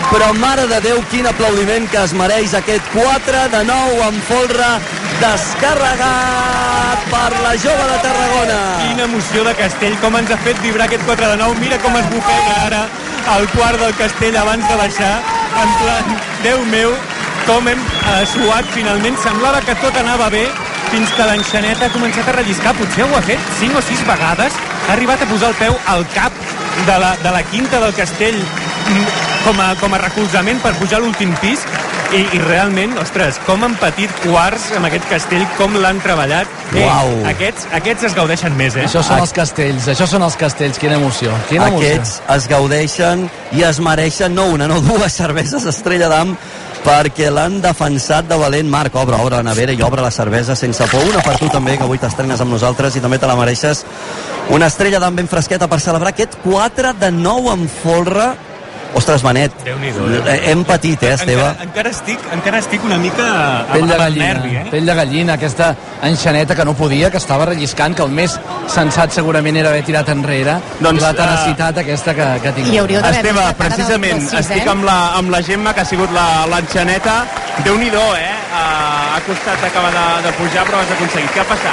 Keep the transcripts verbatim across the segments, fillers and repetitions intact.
però mare de Déu, quin aplaudiment que es mereix aquest quatre de nou en folre descarregat per la jove de Tarragona. Quina emoció de Castell, com ens ha fet vibrar aquest quatre de nou. Mira com es bufega ara al quart del Castell abans de baixar, en plan, Déu meu, com hem eh, suat finalment. Semblava que tot anava bé fins que l'enxaneta ha començat a relliscar. Potser ho ha fet cinc o sis vegades, ha arribat a posar el peu al cap de la, de la quinta del Castell com a, com a recolzament per pujar a l'últim pis. I, i realment, ostres, com han patit quarts amb aquest castell, com l'han treballat. Uau. Eh, aquests, aquests es gaudeixen més, eh? Això són els castells, això són els castells, quina emoció, quina Aquests emoció. es gaudeixen i es mereixen no una, no dues cerveses Estrella d'Am, perquè l'han defensat de valent. Marc, obre, obre la nevera i obre la cervesa sense por. Una per tu també, que avui t'estrenes amb nosaltres i també te la mereixes. Una Estrella d'Am ben fresqueta per celebrar aquest quatre de nou en folre. Ostres, Benet, hem patit, eh, Esteve? Encara, encara, estic, encara estic una mica a, Pell de a gallina, nervi, eh? pell de gallina, aquesta enxaneta que no podia, que estava relliscant, que el més sensat segurament era haver tirat enrere, doncs, i la tenacitat uh, aquesta que, que ha tingut. Esteve, precisament, estic amb la, amb la Gemma, que ha sigut l'enxaneta. Déu-n'hi-do, eh? Uh, ha costat acabar de, de pujar, però has aconseguit. Què ha passat?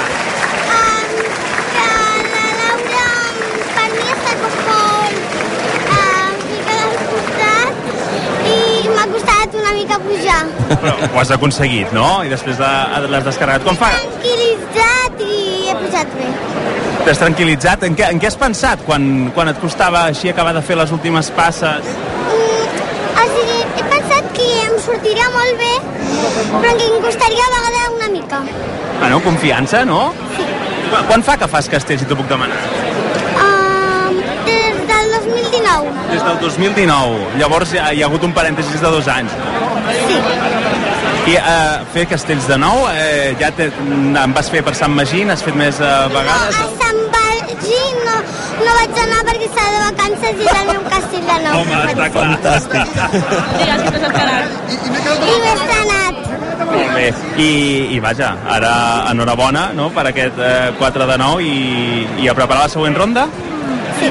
una mica pujar. Però ho has aconseguit, no? I després de, l'has descarregat. Com fa? Tranquil·litzat i he pujat bé. T'has tranquil·litzat? En què, en què has pensat quan, quan et costava així acabar de fer les últimes passes? Mm, o sigui, he pensat que em sortiria molt bé, però que em costaria a vegades una mica. Bueno, confiança, no? Sí. Qu quan fa que fas castell, si t'ho puc demanar? Um, des del dos mil dinou. Des del dos mil dinou. Llavors hi ha, hi ha hagut un parèntesis de dos anys. Sí. I uh, fer castells de nou, eh, ja te, en vas fer per Sant Magí, n'has fet més uh, vegades? No, a Sant Magí no, no vaig anar perquè estava de vacances i era el meu castell de nou. Home, està clar. Fantàstic. Digues que t'has estrenat. I m'he estrenat. Molt bé. I, i vaja, ara enhorabona, no?, per aquest eh, quatre de nou i, i a preparar la següent ronda? Sí.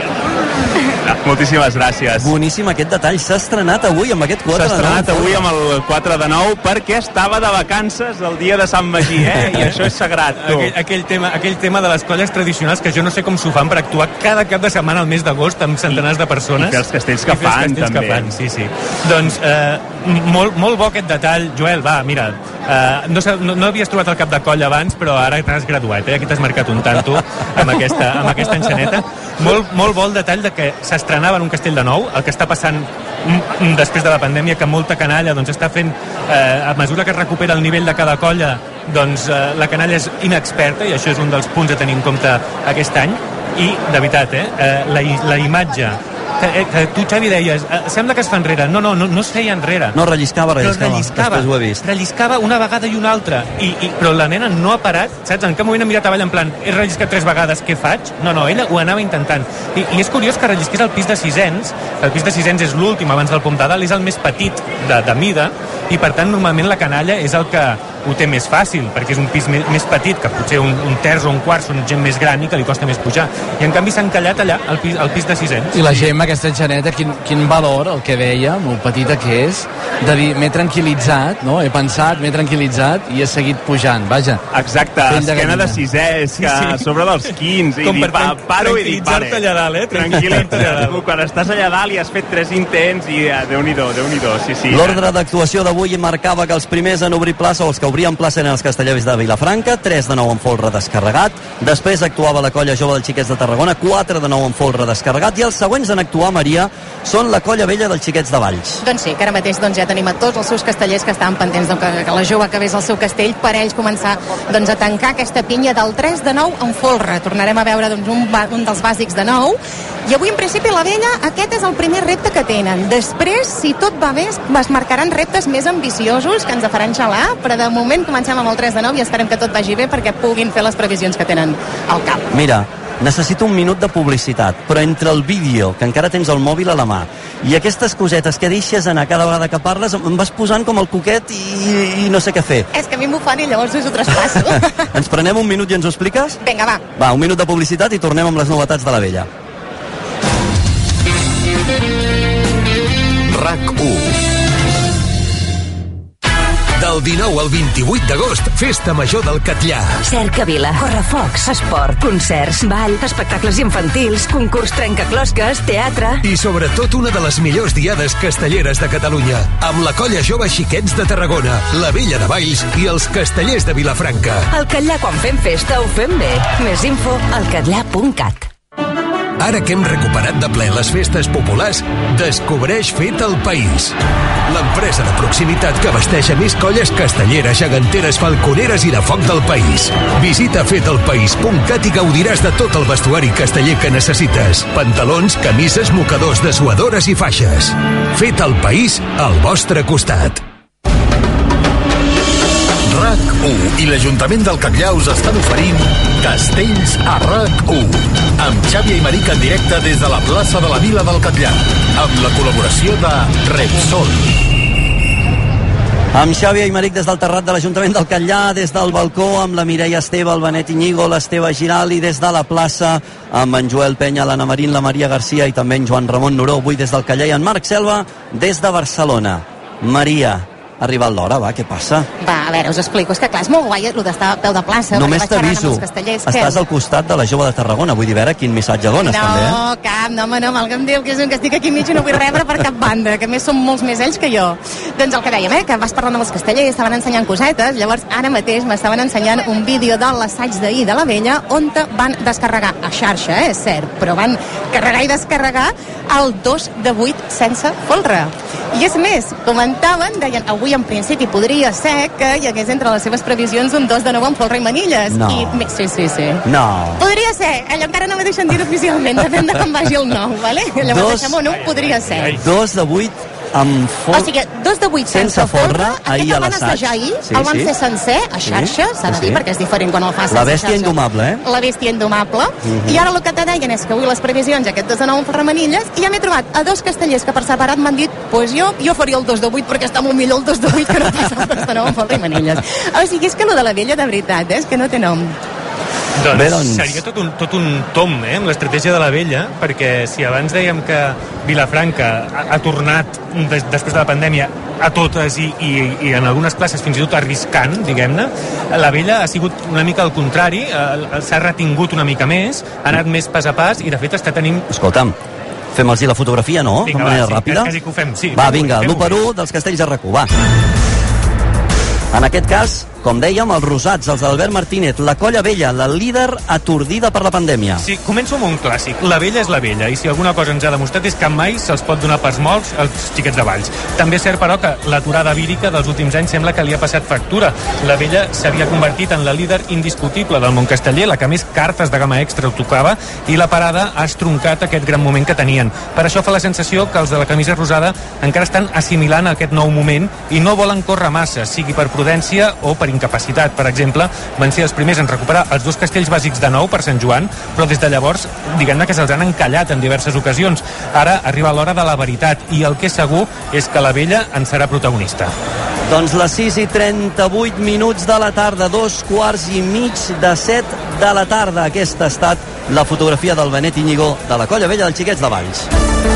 Moltíssimes gràcies. Boníssim aquest detall. S'ha estrenat avui amb aquest quatre de nou. S'ha estrenat avui amb el quatre de nou perquè estava de vacances el dia de Sant Magí, eh? I això és sagrat, tu. Aquell, aquell, tema, aquell tema de les colles tradicionals que jo no sé com s'ho fan per actuar cada cap de setmana al mes d'agost amb centenars de persones. I fer els castells que fan, castells també. Que fan, sí, sí. Doncs eh, molt, molt bo aquest detall. Joel, va, mira, eh, no, no, no havies trobat el cap de coll abans, però ara t'has graduat, eh? Aquí t'has marcat un tanto amb aquesta, amb aquesta enxaneta. Molt, molt bo el detall de que s'estrenava en un castell de nou, el que està passant després de la pandèmia, que molta canalla doncs, està fent, eh, a mesura que es recupera el nivell de cada colla, doncs eh, la canalla és inexperta, i això és un dels punts a tenir en compte aquest any. I, de veritat, eh, eh la, la imatge que, eh, que tu, Xavi, deies, eh, sembla que es fa enrere. No, no, no, no es feia enrere. No, relliscava, relliscava. relliscava. Després ho he vist. Relliscava una vegada i una altra. I, i, però la nena no ha parat, saps? En cap moment ha mirat avall en plan, he relliscat tres vegades, què faig? No, no, ella ho anava intentant. I, i és curiós que rellisqués el pis de sisens. El pis de sisens és l'últim abans del pom de dalt, és el més petit de, de mida, i per tant normalment la canalla és el que ho té més fàcil, perquè és un pis més, més petit, que potser un, un terç o un quart són gent més gran i que li costa més pujar. I en canvi s'ha encallat allà, al pis, al pis de sisens. I la Gemma, aquesta enxaneta, quin, quin valor, el que deia, molt petita que és, de dir, m'he tranquil·litzat, no? He pensat, m'he tranquil·litzat i he seguit pujant, vaja. Exacte, esquena de sisè, és que Sí, sí. a sobre dels quins, i Com dir, per pa, paro i dir, pare. tranquil·litzar-te allà dalt, eh? Tranquil·litza't. Tu, quan estàs allà dalt i has fet tres intents i eh, Déu-n'hi-do, Déu-n'hi-do, sí, sí. L'ordre d'actuació d'avui marcava que els primers en obrir plaça o els que obrien plaça eren els castellers de Vilafranca, tres de nou en folre descarregat, després actuava la colla jove dels xiquets de Tarragona, quatre de nou en folre descarregat, i els següents en actuar, Maria, són la colla vella dels xiquets de Valls. Doncs sí, que ara mateix doncs, ja tenim a tots els seus castellers que estaven pendents doncs, que, que la jove acabés el seu castell per ells començar doncs, a tancar aquesta pinya del tres de nou en folre. Tornarem a veure doncs, un, un dels bàsics de nou, i avui en principi la vella aquest és el primer repte que tenen. Després, si tot va bé, es marcaran reptes més ambiciosos que ens faran xalar, però de moment comencem amb el tres de nou i esperem que tot vagi bé perquè puguin fer les previsions que tenen al cap. Mira, necessito un minut de publicitat, però entre el vídeo, que encara tens el mòbil a la mà, i aquestes cosetes que deixes anar cada vegada que parles, em vas posant com el coquet i, i no sé què fer. És que a mi m'ho fan i llavors us ho traspasso. Ens prenem un minut i ens ho expliques? Vinga, va. Va, un minut de publicitat i tornem amb les novetats de la vella. RAC u Del dinou al vint-i-vuit d'agost, Festa Major del Catllar. Cercavila, correfocs, esport, concerts, ball, espectacles infantils, concurs trencaclosques, teatre... I sobretot una de les millors diades castelleres de Catalunya, amb la Colla Jove Xiquets de Tarragona, la Vella de Valls i els Castellers de Vilafranca. Al Catllar, quan fem festa, ho fem bé. Més info al catllar punt cat. Ara que hem recuperat de ple les festes populars, descobreix Fet al País. L'empresa de proximitat que abasteix a més colles castelleres, geganteres, falconeres i de foc del país. Visita fet el país punt cat i gaudiràs de tot el vestuari casteller que necessites. Pantalons, camises, mocadors, dessuadores i faixes. Fet al País, al vostre costat. R A C u i l'Ajuntament del Catllar us estan oferint Castells a R A C u amb Xavi i Maric en directe des de la plaça de la Vila del Catllar amb la col·laboració de Repsol. Amb Xavi i Maric des del terrat de l'Ajuntament del Catllar, des del balcó amb la Mireia Esteve, el Benet Iñigo, l'Esteve Giral, i des de la plaça amb en Joel Penya, l'Anna Marín, la Maria Garcia i també en Joan Ramon Noró, avui des del Catllar, i en Marc Selva des de Barcelona. Maria, ha arribat l'hora, va, què passa? Va, a veure, us explico. És que clar, és molt guai el d'estar a peu de plaça. Només t'aviso, estàs al costat de la Jove de Tarragona. Vull dir, a veure quin missatge dones, no, també, eh? No, cap, no, home, no, mal que em diu que és un que estic aquí mig i no vull rebre per cap banda, que a més són molts més ells que jo. Doncs el que dèiem, eh, que vas parlant amb els castellers, estaven ensenyant cosetes, llavors ara mateix m'estaven ensenyant un vídeo de l'assaig d'ahir de la Vella on van descarregar a xarxa, eh, és cert, però van carregar i descarregar el dos de vuit sense folre. I és més, comentaven, deien, avui en principi podria ser que hi hagués entre les seves previsions un dos de nou amb folre i manilles. No. I, sí, sí, sí. No. Podria ser, allò encara no m'he deixat dir oficialment, depèn de com vagi el nou, vale? Llavors Dos- deixem-ho, no? Podria ser. Dos de vuit amb O folre. sigui, dos de vuit sense, Sense folre, aquest ahir el a van l'assaig. assajar ahir, Sí, el van sí. fer sencer a xarxa, Sí, s'ha de sí, dir, sí. perquè és diferent quan el fas La sense bèstia xarxa. indomable, eh? La bèstia indomable. Mhm. I ara el que te deien és que avui les previsions, aquest dos de nou amb ferramanilles, i ja m'he trobat a dos castellers que per separat m'han dit, pues jo, jo faria el dos de vuit perquè està molt millor el dos de vuit que no pas el dos de nou amb folre i manilles. O sigui, és que lo de la Vella, de veritat, eh, és que no té nom. Doncs, Bé, doncs. seria tot un, tot un tom, eh, amb l'estratègia de la Vella, perquè si abans dèiem que Vilafranca ha, ha tornat des, després de la pandèmia a totes i, i, i en algunes classes fins i tot arriscant, diguem-ne, la Vella ha sigut una mica al contrari, eh, s'ha retingut una mica més, ha anat més pas a pas i de fet està tenint... Escolta'm, fem-los la fotografia, no? Vinga, de va, manera sí, ràpida. quasi que ho fem, sí. Va, fem-ho, vinga, fem-ho l'u per bé. u dels castells de R A C u, va. En aquest cas, com dèiem, els rosats, els d'Albert Martínez, la Colla Vella, la líder atordida per la pandèmia. Sí, començo amb un clàssic. La Vella és la Vella, i si alguna cosa ens ha demostrat és que mai se'ls pot donar pas molts als xiquets de Valls. També és cert, però, que l'aturada vírica dels últims anys sembla que li ha passat factura. La Vella s'havia convertit en la líder indiscutible del món casteller, la que més cartes de gamma extra ho tocava, i la parada ha estroncat aquest gran moment que tenien. Per això fa la sensació que els de la camisa rosada encara estan assimilant aquest nou moment i no volen córrer massa, sigui per prudència o per incapacitat. Per exemple, van ser els primers en recuperar els dos castells bàsics de nou per Sant Joan, però des de llavors, diguem-ne que se'ls han encallat en diverses ocasions. Ara arriba l'hora de la veritat, i el que és segur és que la Vella en serà protagonista. Doncs les sis i trenta-vuit minuts de la tarda, dos quarts i mig de set de la tarda. Aquesta ha estat la fotografia del Benet Iñigo de la Colla Vella dels Xiquets de Valls.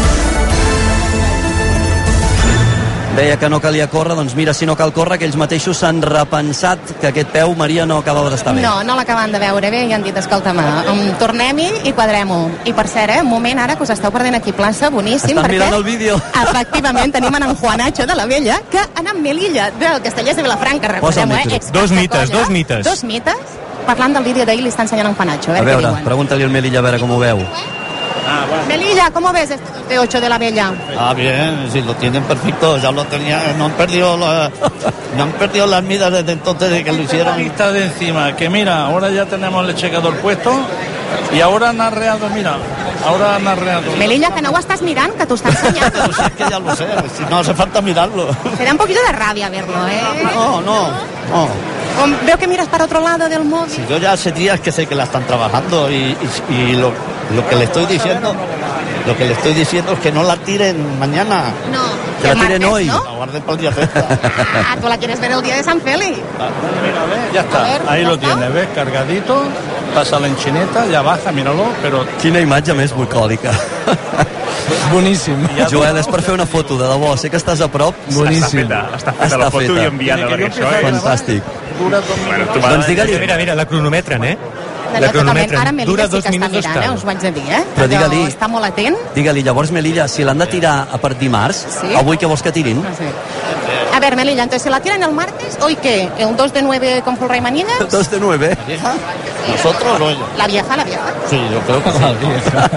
Deia que no calia córrer, doncs mira, si no cal córrer, que ells mateixos s'han repensat que aquest peu, Maria, no acabava d'estar bé. No, no l'acaben de veure bé i han dit, escolta'm, um, tornem-hi i quadrem-ho. I per cert, eh, un moment ara que us esteu perdent aquí plaça, boníssim, Estan perquè mirant el vídeo. efectivament tenim en Juanacho de la Vella que ha anat Melilla del Castellers de Vilafranca, Posa el recordem-ho, eh? micro. Ex Dos mites, colla. dos mites. Dos mites? Parlant del vídeo d'ahir li està ensenyant en Juanacho, a A veure, veure, què diuen. pregunta-li al Melilla a veure com ho veu. Melilla, ¿cómo ves este dos de ocho de la Vella? Ah, bien, si lo tienen perfecto, ya lo tenía, no han perdido la, no han perdido las midas desde entonces de que lo hicieron. Está de encima, que mira, ahora ya tenemos el checador puesto y ahora han arreado, mira, ahora han arreado. Melilla, que no ho estàs mirant, que t'ho està ensenyant. Pero si es que ya lo sé, si no hace falta mirarlo. Te da un poquito de rabia verlo, ¿eh? No, no, no. Com veo que miras para otro lado del móvil. Si yo ya hace días que sé que la están trabajando y, y, y lo, lo que le estoy diciendo, lo que le estoy diciendo es que no la tiren mañana. No, Que el la tiren martes, hoy. ¿no? La guarden para el día fiesta. Ah, tú la quieres ver el día de San Félix. Ya A está, ver, ahí ¿ya lo está? tienes, ¿ves? Cargadito, pasa la enchineta, ya baja, míralo, pero Quina imatge més bucòlica. Boníssim. Joel, és per fer una foto, de debò. Sé que estàs a prop. Boníssim. Està feta, està feta la foto i enviada, perquè això és... Fantàstic. Dura dos minuts. Bueno, doncs digue-li... Mira, mira, la cronometren, eh? La cronometren. Ara Melilla sí que està mirant, eh? Us ho haig de dir, eh? Però digue-li... Està molt atent. Digue-li, llavors, Melilla, si l'han de tirar a per dimarts, sí? Avui què vols que tirin? Ah, sí. A ver, Melilla, entonces, ¿se la tiran el martes? ¿Hoy qué? ¿El dos de nueve con Full Ray Manillas? dos de nueve. ¿La vieja? ¿Nosotros o ella? La vieja, la vieja. Sí, yo creo que sí. La vieja.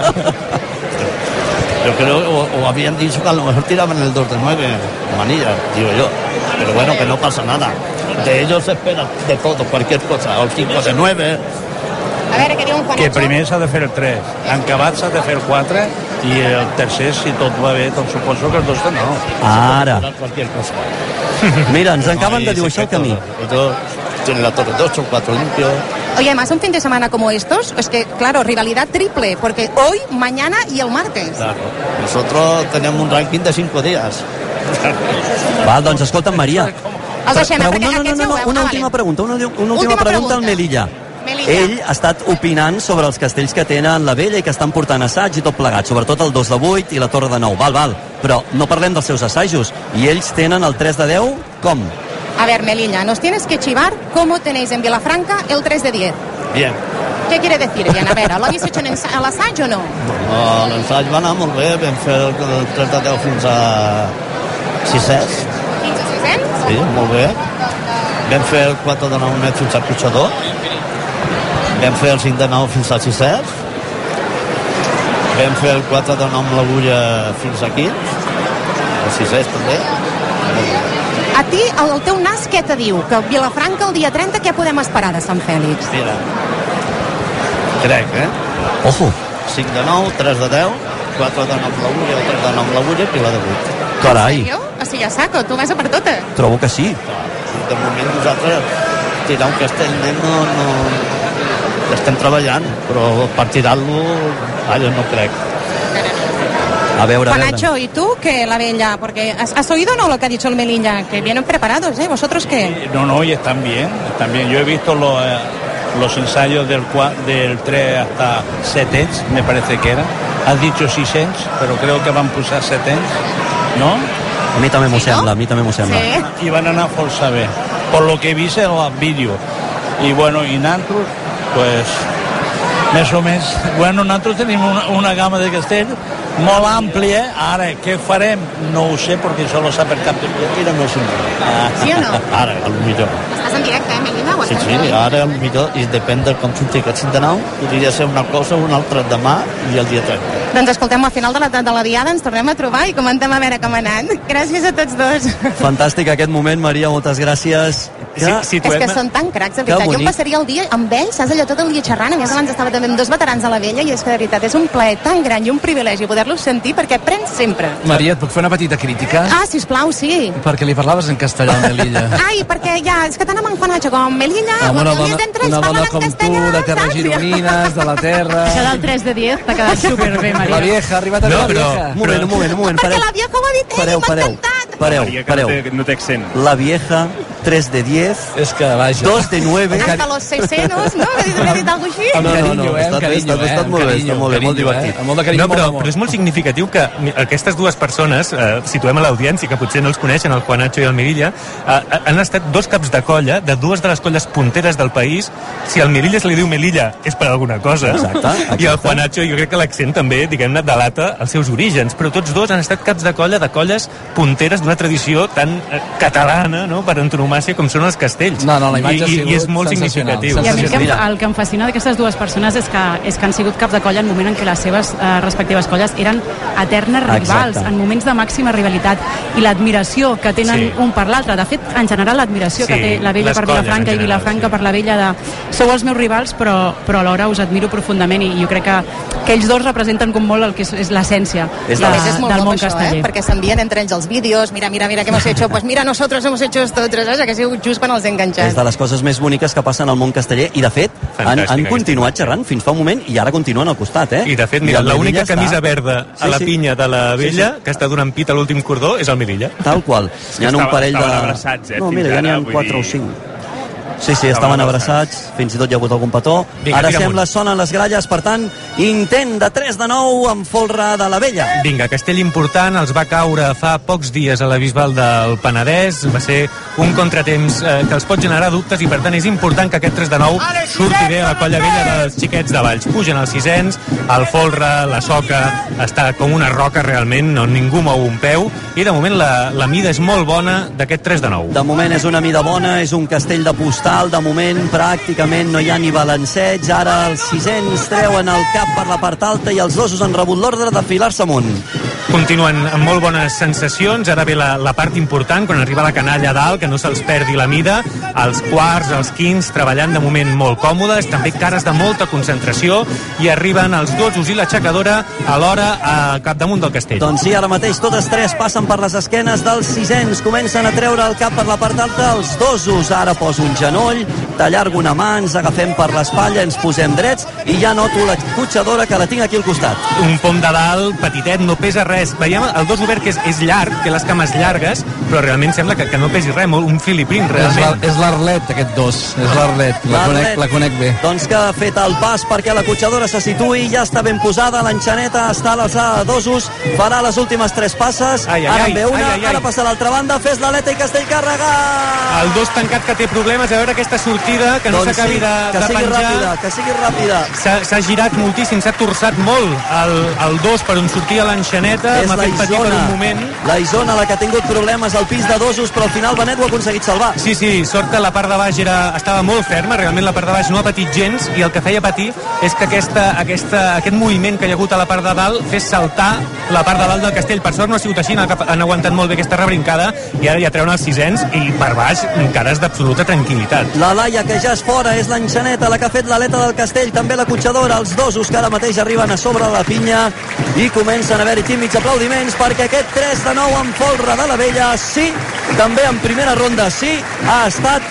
Yo creo, o, o habían dicho que a lo mejor tiraban el dos de nueve Manillas, digo yo. Pero bueno, que no pasa nada. De ellos se espera de todo, cualquier cosa. O el cinco de nueve. A veure, què diu un Juanacho? Que primer s'ha de fer el tres, l'encabat s'ha de fer el quatre i el tercer, si tot va bé, doncs suposo que el dos de nou. Ara. Cualquier cosa. Mira, ens acaben de dibuixar el camí. Tiene la torre de ocho, cuatro limpio. Oye, además un fin de semana como estos, es que, claro, rivalidad triple, porque hoy, mañana y el martes. Claro. Nosotros tenemos un ranking de cinco días. Val, doncs escolta'm, Maria. Els deixem, Pre- perquè no, no, aquests no, no, ja ho una ah, última vale. pregunta, una, una última, Última pregunta al pregunta. Melilla. Melilla. Ell ha estat opinant sobre els castells que tenen la Vella i que estan portant assaig i tot plegat, sobretot el dos de vuit i la Torre de nou. Val, val, però no parlem dels seus assajos. I ells tenen el tres de deu, com? A ver, Melilla, nos tienes que chivar cómo tenéis en Vilafranca el tres de diez. Bien. ¿Qué quiere decir, bien? A ver, ¿lo habéis hecho en ensa- al assaig o no? No, l'ensaig va anar molt bé, vam fer el, el tres de deu fins a sisès. Fins a sis-cents? Sí, molt bé. Vam fer el quatre de nou net fins a Puigdedor. Vam fer el cinc de nou fins a sisès. Vam fer el quatre de nou amb l'agulla fins a quinze. El sisès també. A ti, el, el teu nas, què te diu? Que Vilafranca el dia trenta, què podem esperar de Sant Fèlix? Mira, crec, eh? Ojo. cinc de nou, tres de deu, quatre de nou amb l'agulla, tres de nou amb l'agulla i la de vuit. Carai, En sèrio? O sigui, a saco, tu vas a per tota. trobo que sí. De moment nosaltres tirar un castell net no, no... estem treballant, però per tirar-lo, allò no crec. A veure, a veure. Juanacho, ¿y tú qué, la Bella? Porque ¿has, has oído no lo que ha dicho el Melilla? Que vienen preparados, ¿eh? ¿Vosotros qué? No, no, y están bien, están bien. Yo he visto los, eh, los ensayos del, cua- del tres hasta setents, me parece que era. Has dicho sisens, pero creo que van a posar setents, ¿no? A mi també m'ho sembla, a mi també m'ho sembla. Y van a anar força bé, por lo que he vist en el vídeo. Y bueno, y nosaltres, pues, més o més, bueno, nosaltres tenim una, una gamma de castell molt àmplia. Ara, què farem? No ho sé, perquè això lo sap el cap de Mira, no sé. Sí o no? Ara, al millor. Estàs en directe, eh, Melilla? Sí, sí, ara al millor, i depèn de com surti aquest cinc de nou, podria ser una cosa o una altra demà i el dia trenta. Doncs escoltem, al final de la, de la diada ens tornem a trobar i comentem a veure com ha anat. Gràcies a tots dos. Fantàstic aquest moment, Maria, moltes gràcies. Sí, sí, És que són tan cracs, de Que veritat. Jo em bonic. passaria el dia amb ells, saps allò tot el dia xerrant. A més, abans estava també amb dos veterans a la Vella i és que de veritat és un plaer tan gran i un privilegi poder-los sentir perquè aprens sempre. Maria, et puc fer una petita crítica? Ah, sisplau, sí. Perquè li parlaves en castellà a Melilla. Ai, perquè ja, és que tant amb en Juanacho com amb Melilla, Amb una els dona, entre ells una parlen dona en com tu, castellà, de terres saps? gironines, de la terra... Això del tres de diez t'ha quedat superbé, Maria. La vieja, ha arribat a No, la però- vieja. Un moment, un moment, un moment, Perquè pareu. la vieja ho ha dit ell, Pareu, m'ha pareu. encantat. Pareu, Maria, que pareu. no té, no té accent. La vieja, tres de diez, És que, vaja... dos de nueve... Hasta los sesenos, no? M'ha dit, m'ha dit alguna cosa així? Amb No, no, carinyo, no, eh? està Amb bé, carinyo, està- eh? està Amb molt bé, carinyo, està molt bé, molt carinyo, divertit. eh? Amb molt de carinyo, No, però, molt d'amor. però és molt significatiu que mi- aquestes dues persones, eh, situem a l'audiència, que potser no els coneixen, el Juanacho i el Melilla, eh, han estat dos caps de colla de dues de les colles punteres del país. Si al Melilla se li diu Melilla és per alguna cosa. Exacte, exacte. I el Juanacho, jo crec que l'accent també, diguem-ne, delata els seus orígens. Però tots dos han estat caps de colla de colles punteres d'una tradició tan eh, catalana, no?, per antonomàcia com són els castells. No, no, la imatge I, ha i, sigut I és molt sensacional, significatiu. I a mi el que, em, Mira. el que em fascina d'aquestes dues persones és que, és que han sigut caps de colla en moment en què les seves eh, respectives colles eren eternes rivals, Exacte. en moments de màxima rivalitat, i l'admiració que tenen Sí. un per l'altre. De fet, en general, l'admiració Sí, que té la Vella les per colles, Vilafranca en i general, Vilafranca sí. per la Vella de sou els meus rivals, però, però alhora us admiro profundament i jo crec que, que ells dos representen com molt el que és, és l'essència És de, A més, és molt del guapo món això, casteller. eh? Perquè s'envien entre ells els vídeos, mira, mira, mira què hemos hecho, pues mira, nosotros hemos hecho esto, otros, saps? Que ha sigut just quan els he És enganxat. de les coses més boniques que passen al món casteller i, de fet, han, Fantàstica han aquesta continuat imatge. xerrant fins fa un moment i ara continuen al costat, eh? I de fet, mira, el l'única Melilla camisa està- verda a Sí, la sí. pinya de la Sí, Vella, sí. que està donant pit a l'últim cordó, és el Melilla. Tal qual. que Hi ha un estava- parell de... estaven abraçats, eh, no, fins mira, ja n'hi ha ara, vull quatre dir- o cinc. Sí, sí, estaven abraçats, fins i tot hi ha hagut algun petó. Vinga, Ara tira sembla, amunt. sonen les gralles, per tant, intent de tres de nou amb folre de la Vella. Vinga, Castell important, els va caure fa pocs dies a la Bisbal del Penedès, va ser un contratemps eh, que els pot generar dubtes i per tant és important que aquest tres de nou surti bé a la colla vella dels xiquets de Valls. Pugen els sisens, el folre, la soca, està com una roca realment, no ningú mou un peu, i de moment la, la mida és molt bona d'aquest tres de nou. De moment és una mida bona, és un castell de postal, de moment pràcticament no hi ha ni balanceig, ara els sisens treuen el cap per la part alta i els dosos han rebut l'ordre de filar-se amunt. Continuen amb molt bones sensacions, ara ve la, la part important, quan arriba la canalla a dalt, que no se'ls perdi la mida, els quarts, els quints, treballant de moment molt còmodes, també cares de molta concentració, i arriben els dosos i l'aixecadora alhora al capdamunt del castell. Doncs sí, ara mateix totes tres passen per les esquenes dels sisens, comencen a treure el cap per la part alta, els dosos, ara poso un genoll, t'allargo una mà, ens agafem per l'espatlla, ens posem drets, i ja noto la cotxadora que la tinc aquí al costat. Un pom de dalt, petitet, no pesa res. Veiem el dos obert que és, és llarg, té les cames llargues, però realment sembla que, que no pesi res, molt un filiprín, realment. És l'Arlet, aquest dos, és l'Arlet, la, conec, la conec bé. Doncs que ha fet el pas perquè la cotxadora se situï, ja està ben posada, l'enxaneta està a l'alçada de dosos, farà les últimes tres passes, ai, ai, ara ai, en ve una, ai, ai, ai. ara passa a l'altra banda, fes l'aleta i Castell carregat! El dos tancat que té problemes, a veure aquesta sortida, que no doncs s'acabi sí, de, que de sigui penjar. ràpida, que sigui ràpida. S'ha girat moltíssim, s'ha torçat molt el, el dos per on sortia l'enxaneta, m'ha fet patir per un moment. La Isona, la que ha tingut problemes al pis de dosos, però al final Benet ho ha aconseguit salvar. Sí, sí, sort que la part de baix era, estava molt ferma, realment la part de baix no ha patit gens, i el que feia patir és que aquesta, aquesta, aquest moviment que hi ha hagut a la part de dalt fes saltar la part de dalt del castell. Per sort no ha sigut així, han aguantat molt bé aquesta rebrincada, i ara ja treuen els sisens, i per baix encara és d'absoluta tranquil·litat. La Laia, que ja és fora, és l'enxaneta, la que ha fet l'aleta del castell, també la cotxadora, els dosos que ara mateix arriben a sobre de la pinya, i comencen a haver-hi tímids aplaudiments perquè aquest tres de nou amb folre de la Vella, sí, també en primera ronda, sí, ha estat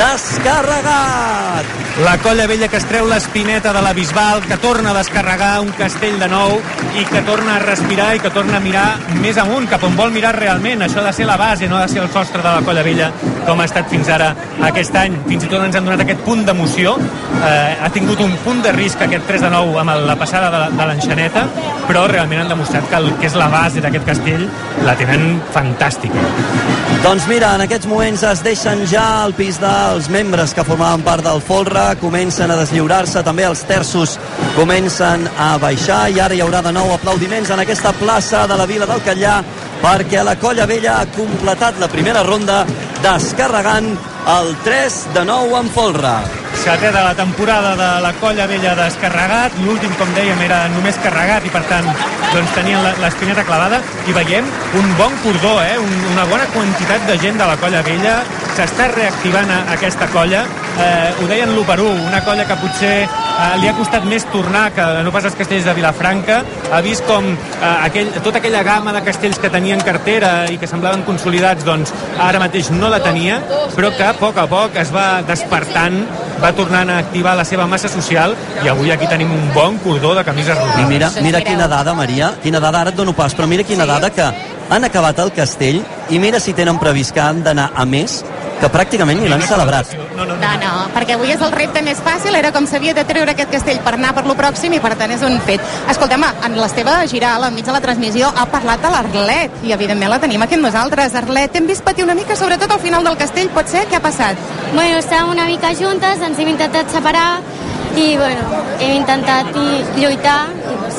descarregat. La colla vella que es treu l'espineta de la Bisbal, que torna a descarregar un castell de nou i que torna a respirar i que torna a mirar més amunt, cap on vol mirar realment. Això ha de ser la base, no ha de ser el sostre de la colla vella, com ha estat fins ara aquest any. Fins i tot ens han donat aquest punt d'emoció. Eh, ha tingut un punt de risc aquest tres de nou amb la passada de, de l'enxaneta, però realment han demostrat que el que és la base d'aquest castell la tenen fantàstica. Doncs mira, en aquests moments es deixen ja el pis dels membres que formaven part del folre, comencen a deslliurar-se, també els terços comencen a baixar, i ara hi haurà de nou aplaudiments en aquesta plaça de la Vila del Catllà, perquè la colla vella ha completat la primera ronda descarregant el tres de nou en folre. Setè de la temporada de la colla vella descarregat, l'últim, com dèiem, era només carregat i per tant doncs, tenien l'espineta clavada, i veiem un bon cordó, eh? un, una bona quantitat de gent de la colla vella, s'està reactivant a, a aquesta colla, eh, ho deien l'u per u, una colla que potser eh, li ha costat més tornar que no pas els castells de Vilafranca, ha vist com eh, aquell, tota aquella gamma de castells que tenia en cartera i que semblaven consolidats, doncs ara mateix no la tenia, però que a poc a poc es va despertant, va tornant a activar la seva massa social, i avui aquí tenim un bon cordó de camises rosades. I mira, mira quina dada, Maria, quina dada, ara et dono pas, però mira quina dada, que han acabat el castell i mira si tenen previst que han d'anar a més, que pràcticament ni l'han celebrat. No, no, no, no, perquè avui és el repte més fàcil, era com s'havia de treure aquest castell per anar per lo pròxim, i per tant és un fet. Escolta'm, en l'Esteve Giral, enmig de la transmissió, ha parlat de l'Arlet, i evidentment la tenim aquí amb nosaltres. Arlet, hem vist patir una mica, sobretot al final del castell, pot ser? Què ha passat? Bueno, estàvem una mica juntes, ens hem intentat separar, i bueno, hem intentat lluitar, i pues,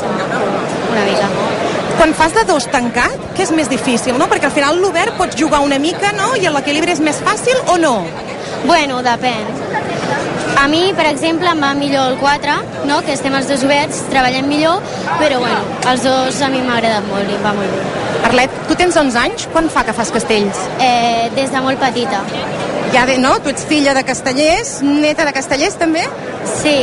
una mica. Quan fas de dos tancat, què és més difícil, no? Perquè al final l'obert pots jugar una mica, no? I l'equilibri és més fàcil o no? Bueno, depèn. A mi, per exemple, em va millor el quatre, no? Que estem els dos oberts, treballem millor, però bueno, els dos a mi m'ha agradat molt i em va molt bé. Arlet, tu tens onze anys, quan fa que fas castells? Eh, des de molt petita. Ja de, no? Tu ets filla de castellers, neta de castellers també? Sí.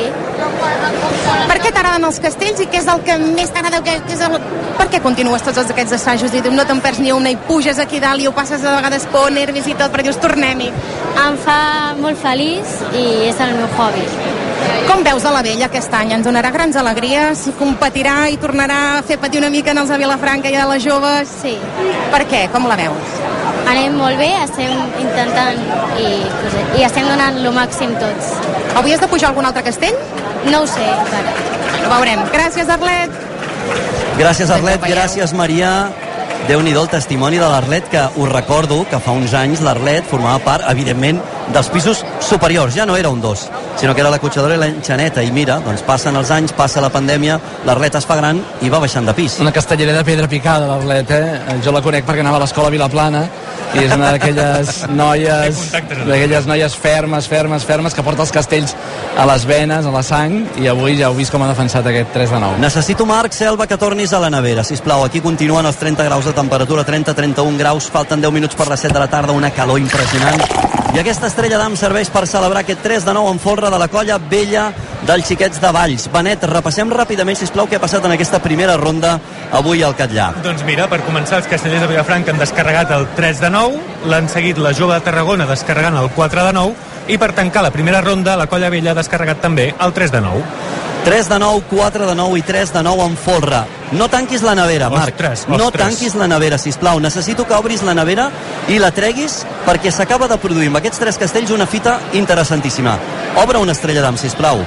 Per què t'agraden els castells i què és el que més t'agrada? Que, que és el... Per què continues tots aquests assajos i no te'n perds ni una i puges aquí dalt i ho passes a vegades por, nervis i tot, però dius tornem-hi? Em fa molt feliç i és el meu hobby. Com veus a la Vella aquest any? Ens donarà grans alegries? Competirà i tornarà a fer patir una mica en els de Vilafranca i de les joves? Sí. Per què? Com la veus? anem molt bé, estem intentant i, i estem donant el màxim tots. Avui has de pujar a algun altre castell? No ho sé, encara. Ho veurem. Gràcies, Arlet. Gràcies, Arlet. Gràcies, Maria. Déu-n'hi-do el testimoni de l'Arlet, que us recordo que fa uns anys l'Arlet formava part, evidentment, dels pisos superiors. Ja no era un dos, sinó que era la Cotxadora i l'Enxaneta. I mira, doncs passen els anys, passa la pandèmia, l'Arlet es fa gran i va baixant de pis. Una castellera de pedra picada, l'Arlet, eh? Jo la conec perquè anava a l'escola a Vilaplana i és una d'aquelles noies d'aquelles noies fermes, fermes, fermes que porta els castells a les venes, a la sang, i avui ja heu vist com ha defensat aquest tres de nou. Necessito, Marc, Selva, que tornis a la nevera, sisplau. Aquí continuen els trenta graus de temperatura, trenta a trenta un graus, falten deu minuts per les set de la tarda, una calor impressionant. I aquesta estrella d'am serveix per celebrar aquest tres de nou en folre de la colla vella dels xiquets de Valls. Benet, repassem ràpidament, sisplau, què ha passat en aquesta primera ronda avui al Catllà. Doncs mira, per començar, els castellers de Vilafranca han descarregat el tres de nou, l'han seguit la Jove de Tarragona descarregant el quatre de nou, i per tancar la primera ronda, la colla vella ha descarregat també el tres de nou. tres de nou, quatre de nou i tres de nou en folre. No tanquis la nevera, Marc. Ostres, no ostres. tanquis la nevera, sisplau. Necessito que obris la nevera i la treguis perquè s'acaba de produir amb aquests tres castells una fita interessantíssima. Obre una estrella d'am, sisplau.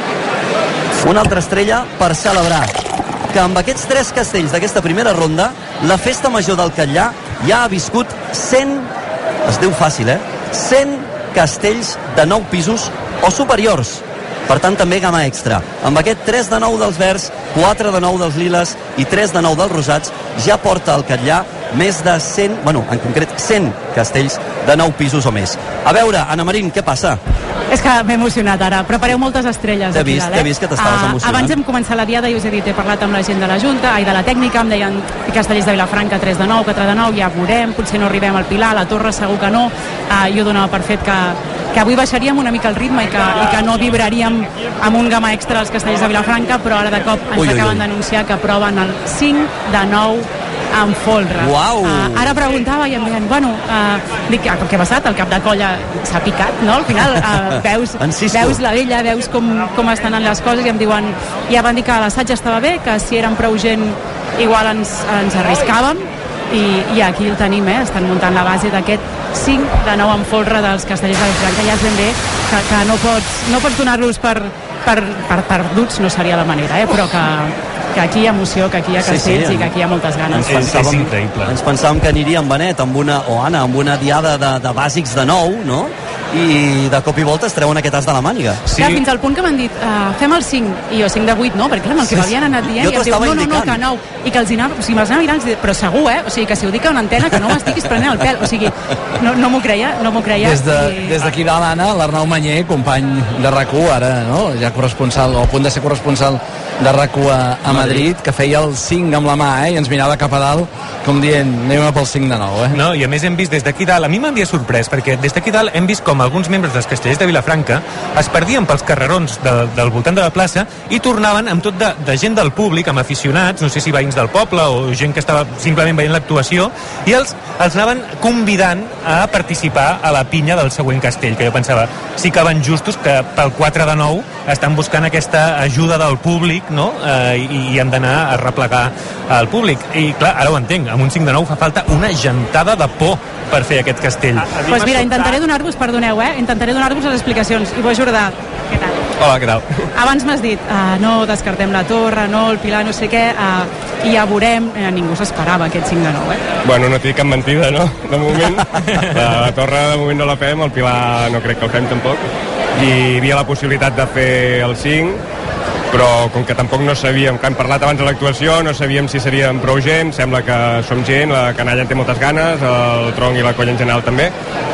Una altra estrella per celebrar que amb aquests tres castells d'aquesta primera ronda la festa major del Catllà ja ha viscut cent, es diu fàcil, eh? cent castells de nou pisos o superiors. Per tant, també gamma extra. Amb aquest tres de nou dels verds, quatre de nou dels liles i tres de nou dels rosats, ja porta al Catllà més de cent, bueno, en concret cent castells de nou pisos o més. A veure, Anna Marín, què passa? És que m'he emocionat ara. Prepareu moltes estrelles. T'he vist, t'he vist que t'estaves emocionant. Abans hem començat la diada i us he dit, he parlat amb la gent de la Junta i de la tècnica, em deien castellers de Vilafranca tres de nou, quatre de nou, ja veurem, potser no arribem al Pilar, a la Torre segur que no. Uh, jo donava per fet que, que avui baixaríem una mica el ritme i que, i que no vibraríem amb un gamma extra als castellers de Vilafranca, però ara de cop ens ui, acaben d'anunciar que proven el cinc de nou en folre. Uau! Uh, ara preguntava i em deien, bueno, uh, dic, què ha passat? El cap de colla s'ha picat, no? Al final uh, veus, veus la vella, veus com, com estan les coses i em diuen, ja van dir que l'assaig estava bé, que si érem prou gent igual ens, ens arriscàvem i, i aquí el tenim, eh? Estan muntant la base d'aquest cinc de nou en folre dels castellers de Vilafranca. Ja és ben bé que, que no pots, no pots donar-los per, per, per perduts, no seria la manera, eh? Però que que aquí hi ha emoció, que aquí hi ha castells sí, sí, i que aquí hi ha moltes ganes. Ens pensàvem, és increïble. Ens pensàvem que aniríem, Benet, amb una, o Anna, amb una diada de, de bàsics de nou, no? I de cop i volta es treuen aquest as de la màniga. Sí. Clar, fins al punt que m'han dit, uh, fem el cinc, i jo cinc de vuit, no? Perquè clar, amb el que sí, m'havien anat dient, jo i em diu, no, no, no, que nou. I que els anava, o sigui, me'ls anava mirant, però segur, eh? O sigui, que si ho dic a una antena, que no m'estiguis prenent el pèl. O sigui, no, no m'ho creia, no m'ho creia. Des d'aquí de, i... de dalt, Anna, l'Arnau Manyer, company de RAC u, ara, no? Ja corresponsal, o a punt de ser corresponsal de RAC u a, a Madrid, que feia el cinc amb la mà, eh? I ens mirava cap a dalt, com dient, anem pel cinc de nou, eh? No, i a més hem vist des d'aquí dalt, a mi m'havia sorprès, perquè des d'aquí dalt hem vist com alguns membres dels castellers de Vilafranca es perdien pels carrerons de, del voltant de la plaça i tornaven amb tot de, de gent del públic, amb aficionats, no sé si veïns del poble o gent que estava simplement veient l'actuació, i els, els anaven convidant a participar a la pinya del següent castell, que jo pensava, sí que van justos que pel quatre de nou estan buscant aquesta ajuda del públic, no? Eh, i, i han d'anar a replegar al públic. I clar, ara ho entenc, amb un cinc de nou fa falta una gentada de por per fer aquest castell. Doncs pues mira, intentaré donar-vos, perdoneu, eh? Intentaré donar-vos les explicacions. Ivo Jordà, què tal? Hola, què tal? Abans m'has dit, uh, no descartem la Torre, no, el Pilar, no sé què, uh, i ja veurem, eh, ningú s'esperava aquest cinc de nou, eh? Bueno, no t'he dit cap mentida, no? De moment, la, la Torre de moment no la fem, el Pilar no crec que el fem tampoc, i hi havia la possibilitat de fer el cinc, però com que tampoc no sabíem, que hem parlat abans de l'actuació, no sabíem si seríem prou gent, sembla que som gent, la canalla en té moltes ganes, el tronc i la colla en general també,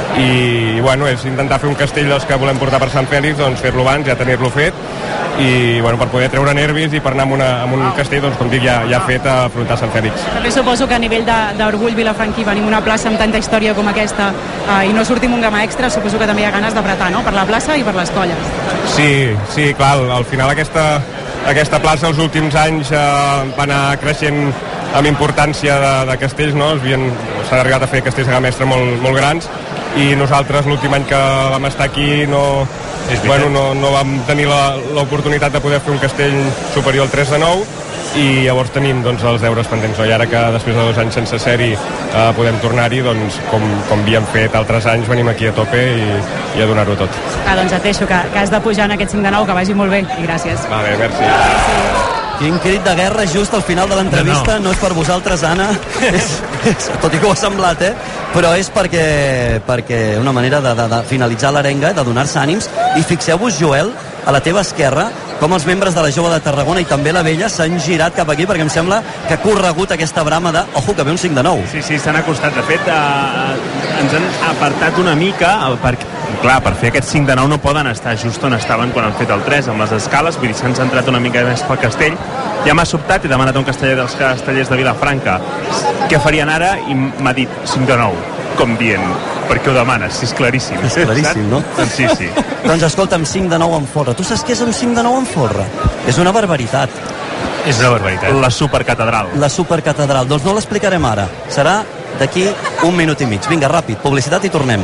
i bueno, és intentar fer un castell dels que volem portar per Sant Fèlix, doncs fer-lo abans, ja tenir-lo fet, i bueno, per poder treure nervis i per anar amb, una, amb un castell, doncs com dic, ja, ja fet a afrontar Sant Fèlix. També suposo que a nivell d'orgull vilafranquí venim a una plaça amb tanta història com aquesta uh, i no sortim un gamma extra, suposo que també hi ha ganes d'apretar, no?, per la plaça i per les colles. Sí, sí, clar, al final aquesta, aquesta plaça els últims anys eh, va anar creixent amb importància de, de castells, no? S'ha arribat a fer castells de gamma extra molt, molt grans, i nosaltres l'últim any que vam estar aquí no, bueno, no, no vam tenir l'oportunitat de poder fer un castell superior al tres de nou, i llavors tenim doncs, els deures pendents, no? I ara que després de dos anys sense ser-hi eh, podem tornar-hi, doncs com, com havíem fet altres anys, venim aquí a tope i, i a donar-ho tot. Ah, doncs et deixo que, que has de pujar en aquest cinc de nou, que vagi molt bé, i gràcies. Vale, merci. Gràcies. Quin crit de guerra just al final de l'entrevista. No, no. no és per vosaltres, Anna, és, és, tot i que ho ha semblat, eh? Però és perquè, perquè una manera de, de, de finalitzar l'arenga, de donar-se ànims. I fixeu-vos, Joel, a la teva esquerra, com els membres de la Jove de Tarragona i també la Vella s'han girat cap aquí, perquè em sembla que ha corregut aquesta brama de, ojo, que ve un cinc de nou. Sí, sí, s'han acostat. De fet, eh, ens han apartat una mica, el, perquè, clar, per fer aquest cinc de nou no poden estar just on estaven quan han fet el tres, amb les escales, vull dir, s'han centrat una mica més pel castell. Ja m'ha sobtat, he demanat a un casteller dels castellers de Vilafranca què farien ara, i m'ha dit cinc de nou, com dient, per què ho demanes? Si és claríssim. És claríssim, no? Doncs sí, sí. Doncs escolta'm, cinc de nou en folre. Tu saps què és un cinc de nou en folre? És una barbaritat. És una barbaritat. La supercatedral. La supercatedral. Doncs no l'explicarem ara. Serà d'aquí un minut i mig. Vinga, ràpid, publicitat i tornem.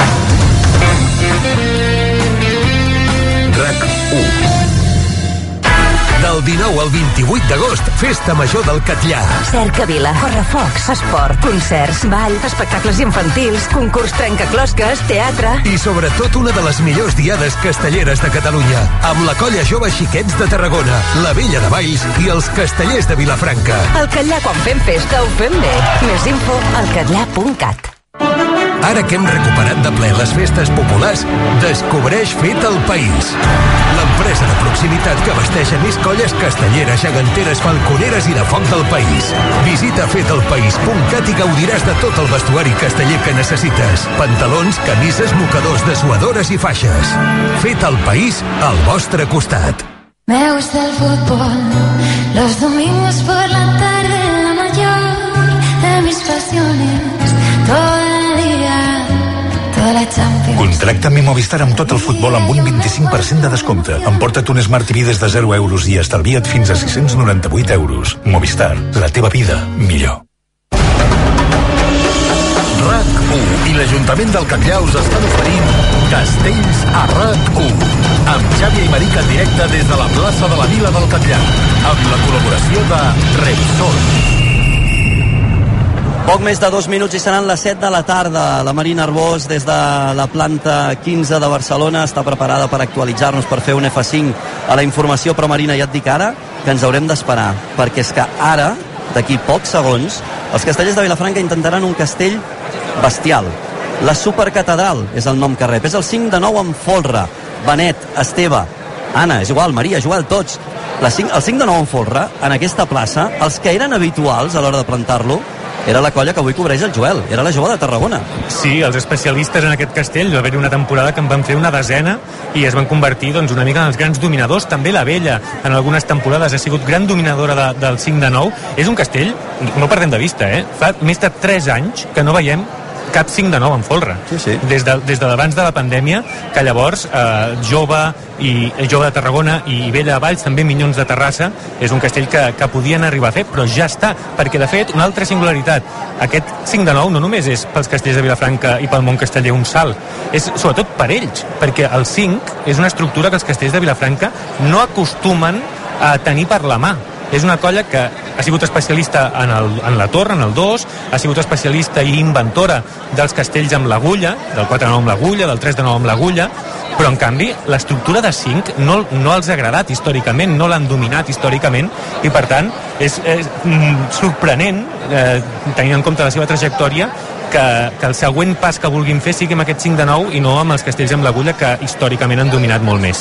RAC u. Del dinou al vint-i-vuit d'agost, Festa Major del Catllar. Cercavila, correfocs, esport, concerts, ball, espectacles infantils, concurs trencaclosques, teatre... I sobretot una de les millors diades castelleres de Catalunya, amb la colla jove Xiquets de Tarragona, la Vella de Valls i els castellers de Vilafranca. Al Catllar, quan fem festa, ho fem bé. Més info al catllar punt cat. Ara que hem recuperat de ple les festes populars, descobreix Fet al País. L'empresa de proximitat que abasteix més colles castelleres, geganteres, falconeres i de foc del país. Visita fet el país punt cat i gaudiràs de tot el vestuari casteller que necessites. Pantalons, camises, mocadors, dessuadores i faixes. Fet al País, al vostre costat. Me gusta el fútbol, los domingos por la tarde, la mayor de mis pasiones, todo el día, toda la Champions. Contracta amb Movistar amb tot el futbol amb un vint-i-cinc per cent de descompte. Emporta't un Smart T V des de zero euros i estalvia't fins a sis-cents noranta-vuit euros. Movistar, la teva vida millor. RAC u i l'Ajuntament del Catllar us estan oferint Castells a RAC u, amb Xavi i Marica en directe des de la plaça de la Vila del Catllar, amb la col·laboració de Repsol. Poc més de dos minuts i seran les set de la tarda. La Marina Arbós, des de la planta quinze de Barcelona, està preparada per actualitzar-nos, per fer un F cinc a la informació, però Marina, ja et dic ara que ens haurem d'esperar, perquè és que ara, d'aquí pocs segons, els castellers de Vilafranca intentaran un castell bestial. La Supercatedral és el nom que rep. És el cinc de nou amb folre. Benet, Esteve, Anna, és igual, Maria, Joel, tots. La cinc, el cinc de nou amb folre, en aquesta plaça, els que eren habituals a l'hora de plantar-lo, era la colla que avui cobreix el Joel, era la Jove de Tarragona. Sí, els especialistes en aquest castell, va haver-hi una temporada que en van fer una desena i es van convertir doncs, una mica en els grans dominadors. També la Vella, en algunes temporades, ha sigut gran dominadora de, del cinc de nou. És un castell, no perdem de vista, eh? Fa més de tres anys que no veiem cap cinc de nou en folre. Sí, sí. Des de, des de abans de la pandèmia, que llavors eh, Jove i Jove de Tarragona i Vella de Valls, també Minyons de Terrassa, és un castell que, que podien arribar a fer, però ja està, perquè de fet, una altra singularitat, aquest cinc de nou no només és pels castells de Vilafranca i pel món casteller un salt, és sobretot per ells, perquè el cinc és una estructura que els castells de Vilafranca no acostumen a tenir per la mà. És una colla que ha sigut especialista en, el, en la torre, en el dos, ha sigut especialista i inventora dels castells amb l'agulla, del quatre de nou amb l'agulla, del tres de nou amb l'agulla, però en canvi l'estructura de cinc no, no els ha agradat històricament, no l'han dominat històricament, i per tant és, és mm, sorprenent, eh, tenint en compte la seva trajectòria, que, que el següent pas que vulguin fer sigui amb aquest cinc de nou i no amb els castells amb l'agulla, que històricament han dominat molt més.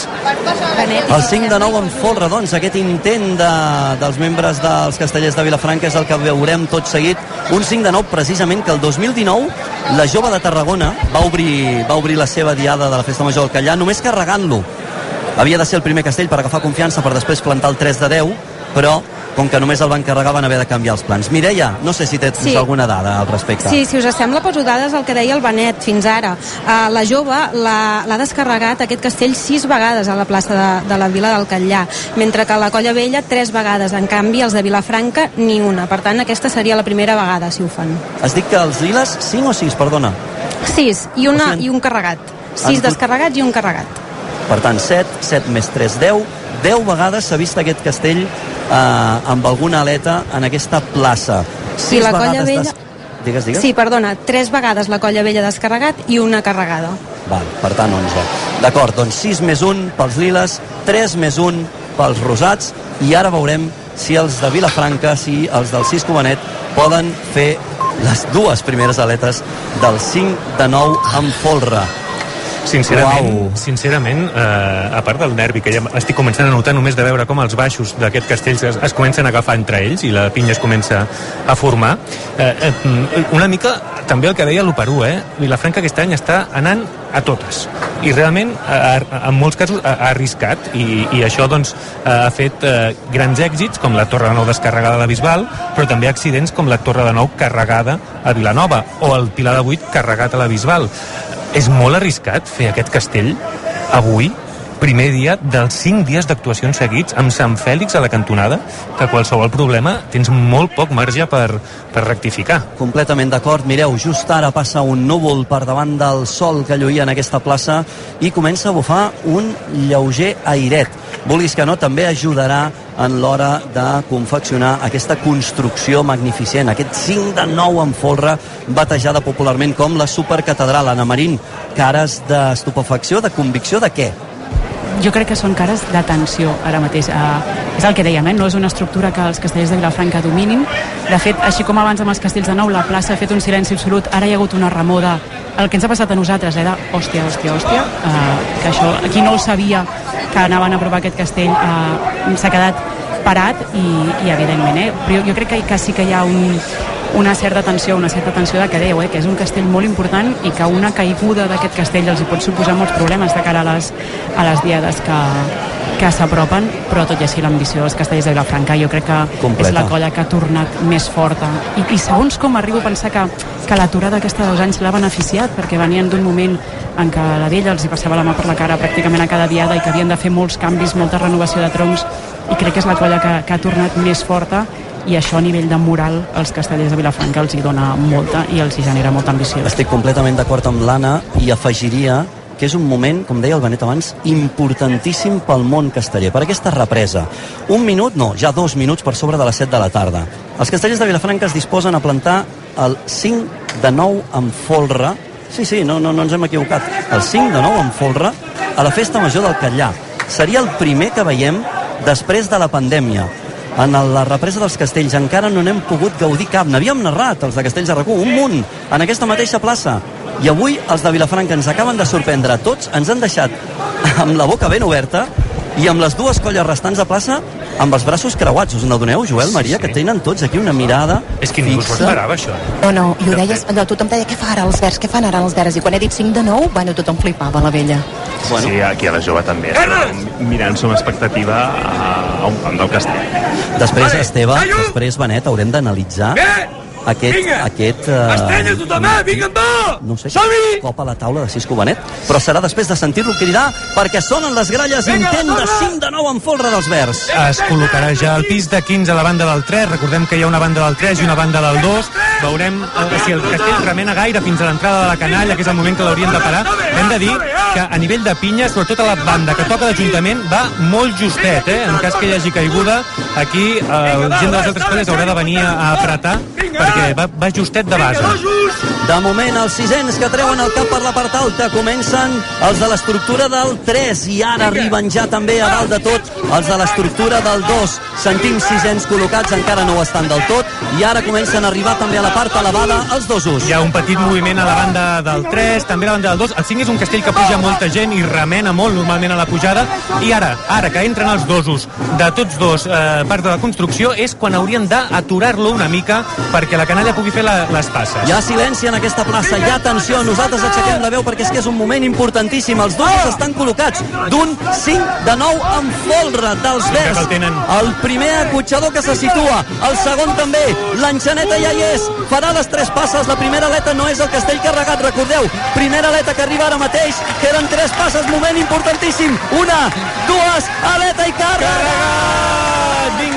El cinc de nou en folre, doncs, aquest intent de, dels membres dels castellers de Vilafranca és el que veurem tot seguit. Un cinc de nou precisament que el dos mil dinou la Jove de Tarragona va obrir, va obrir la seva diada de la Festa Major del Catllar només carregant-lo. Havia de ser el primer castell per agafar confiança per després plantar el tres de deu, però com que només el van carregar van haver de canviar els plans. Mireia, no sé si tens sí. alguna dada al respecte. Sí, si us sembla poso dades el que deia el Benet fins ara. Uh, la Jove l'ha descarregat aquest castell sis vegades a la plaça de, de la Vila del Catllar, mentre que la Colla Vella tres vegades. En canvi, els de Vilafranca ni una. Per tant, aquesta seria la primera vegada, si ho fan. Has dit que els liles cinc o sis, perdona? sis, i, una, i un carregat. sis descarregats i un carregat. Per tant, set, set més tres, deu. deu vegades s'ha vist aquest castell eh, amb alguna aleta en aquesta plaça. Sí, la Colla Vella... Des... Digues, digues. Sí, perdona, tres vegades la Colla Vella descarregat i una carregada. Val, per tant, onze. D'acord, doncs sis més un pels liles, tres més un pels rosats, i ara veurem si els de Vilafranca, si els del Cisco Benet poden fer les dues primeres aletes del cinc de nou amb folre. Sincerament, Uau. sincerament eh, a part del nervi que ja estic començant a notar només de veure com els baixos d'aquest castell es, es comencen a agafar entre ells i la pinya es comença a formar, eh, eh, una mica també el que deia l'u per u, eh? Vilafranca aquest any està anant a totes i realment a, a, en molts casos ha, ha arriscat i, i això doncs ha fet eh, grans èxits com la Torre de Nou descarregada a la Bisbal, però també accidents com la Torre de Nou carregada a Vilanova o el Pilar de Vuit carregat a la Bisbal. És molt arriscat fer aquest castell avui, primer dia dels cinc dies d'actuacions seguits amb Sant Fèlix a la cantonada, que qualsevol problema tens molt poc marge per, per rectificar. Completament d'acord. Mireu, just ara passa un núvol per davant del sol que lluïa en aquesta plaça i comença a bufar un lleuger airet. Vulguis que no, també ajudarà en l'hora de confeccionar aquesta construcció magnificent, aquest cinc de nou en folre, batejada popularment com la supercatedral. Ana Marín, cares d'estupefacció, de convicció de què? Jo crec que són cares d'atenció ara mateix. Uh, és el que dèiem, eh? No és una estructura que els castellers de Vilafranca dominin. De fet, així com abans amb els castells de Nou, la plaça ha fet un silenci absolut, ara hi ha hagut una remoda. El que ens ha passat a nosaltres era hòstia, hòstia, hòstia, uh, que això, aquí no ho sabia que anaven a provar aquest castell, uh, s'ha quedat parat i, i evidentment, eh? Però jo, jo crec que, que sí que hi ha un, una certa tensió, una certa tensió de que deu, eh? Que és un castell molt important i que una caiguda d'aquest castell els hi pot suposar molts problemes de cara a les, a les diades que, que s'apropen, però tot i així l'ambició dels castellers de Vilafranca jo crec que Completa. És la colla que ha tornat més forta i, i segons com arribo a pensar que, que l'aturada aquesta de dos anys l'ha beneficiat, perquè venien d'un moment en què la vella els hi passava la mà per la cara pràcticament a cada diada i que havien de fer molts canvis, molta renovació de troncs, i crec que és la colla que, que ha tornat més forta, i això a nivell de moral als castellers de Vilafranca els hi dona molta i els hi genera molta ambició. Estic completament d'acord amb l'Anna i afegiria que és un moment, com deia el Benet abans, importantíssim pel món casteller, per aquesta represa. Un minut, no, ja dos minuts per sobre de les set de la tarda. Els castellers de Vilafranca es disposen a plantar el cinc de nou amb folre. Sí, sí, no, no, no ens hem equivocat. El cinc de nou amb folre a la Festa Major del Catllar. Seria el primer que veiem després de la pandèmia. En la represa dels castells encara no n'hem pogut gaudir cap. N'havíem narrat, els de Castells de Racó, un munt, en aquesta mateixa plaça. I avui els de Vilafranca ens acaben de sorprendre a tots, ens han deixat amb la boca ben oberta i amb les dues colles restants de plaça amb els braços creuats. Us n'adoneu, Joel, Maria, sí, sí. Que tenen tots aquí una mirada és que ningú s'ho esperava, això. No, no, i ho deies, allò, tothom deia, què fa ara els verds, què fan ara els verds? I quan he dit cinc de nou, bueno, tothom flipava, la vella. Bueno. Sí, aquí a la jove també. Mirant-s'ho amb expectativa a, a un pam del castell. Després, Esteve, després, Benet, haurem d'analitzar aquest, vinga. aquest uh, Estella, tothom, eh? Vinga, va! No sé, cop a la taula de Cisco Benet, però serà després de sentir-lo cridar perquè sonen les gralles. Vinga, intent de cinc de nou en folre dels verds. Es col·locarà ja el pis de quinze a la banda del tres. Recordem que hi ha una banda del tres i una banda del dos. Veurem eh, si el castell remena gaire fins a l'entrada de la canalla, que és el moment que l'haurien de parar. Hem de dir que a nivell de pinya, sobretot a la banda que toca d'Ajuntament, va molt justet, eh? En cas que hi hagi caiguda, aquí eh, la gent de les altres colles haurà de venir a apretar perquè va, va justet de base. De moment, els sisens que treuen el cap per la part alta comencen els de l'estructura del tres i ara arriben ja també a dalt de tot els de l'estructura del dos. Sentim sisens col·locats, encara no ho estan del tot, i ara comencen a arribar també a la part elevada els dosos. Hi ha un petit moviment a la banda del tres, també a la banda del dos. El cinc és un castell que puja molta gent i remena molt normalment a la pujada, i ara, ara que entren els dosos de tots dos eh, parts de la construcció, és quan haurien d'aturar-lo una mica perquè la canalla pugui fer la, les passes. Hi ha silenci en aquesta plaça, hi ha tensió, nosaltres aixequem la veu perquè és que és un moment importantíssim. Els dosos estan col·locats d'un cinc de nou amb folre dels verds. El primer acotxador que se situa, el segon també, l'enxaneta ja hi és, farà les tres passes. La primera aleta no és el castell carregat, recordeu, primera aleta que arriba ara mateix, queden tres passes, moment importantíssim, una, dues, aleta i càrrega! Vinga, i surt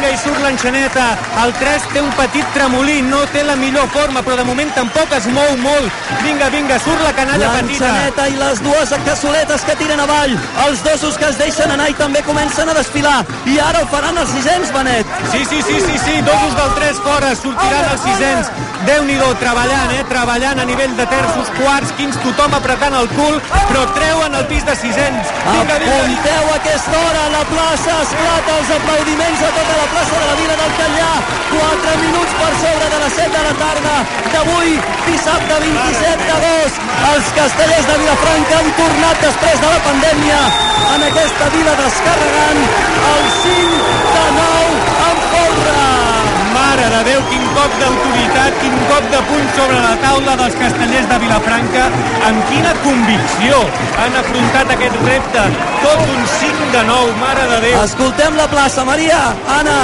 l'enxaneta, el tres té un petit tremolí, no té la millor forma, però de moment tampoc es mou molt. Vinga, vinga, surt la canalla petita. L'enxaneta i les dues cassoletes que tiren avall, els dosos que es deixen anar i també comencen a desfilar, i ara ho faran els sisens, Benet. Sí, sí, sí, sí, sí, dosos del tres fora, sortiran els sisens. Déu-n'hi-do, treballant, eh, treballant a nivell de terços, quarts, quints, tothom apretant el cul, però treuen el pis de sisens. Vinga, vinga, apunteu a aquesta hora, la plaça esclata, els aplaudiments a tota la plaça de la Vila del Catllar. quatre minuts per sobre de les set de la tarda d'avui, dissabte vint-i-set d'agost. Els castellers de Vilafranca han tornat després de la pandèmia en aquesta vila descarregant el cinc de nou en folre. Mare de Déu, quin cop d'autoritat, quin cop de puny sobre la taula dels castellers de Vilafranca. Amb quina convicció han afrontat aquest repte. Tot un cinc de nou, mare de Déu. Escoltem la plaça, Maria, Anna.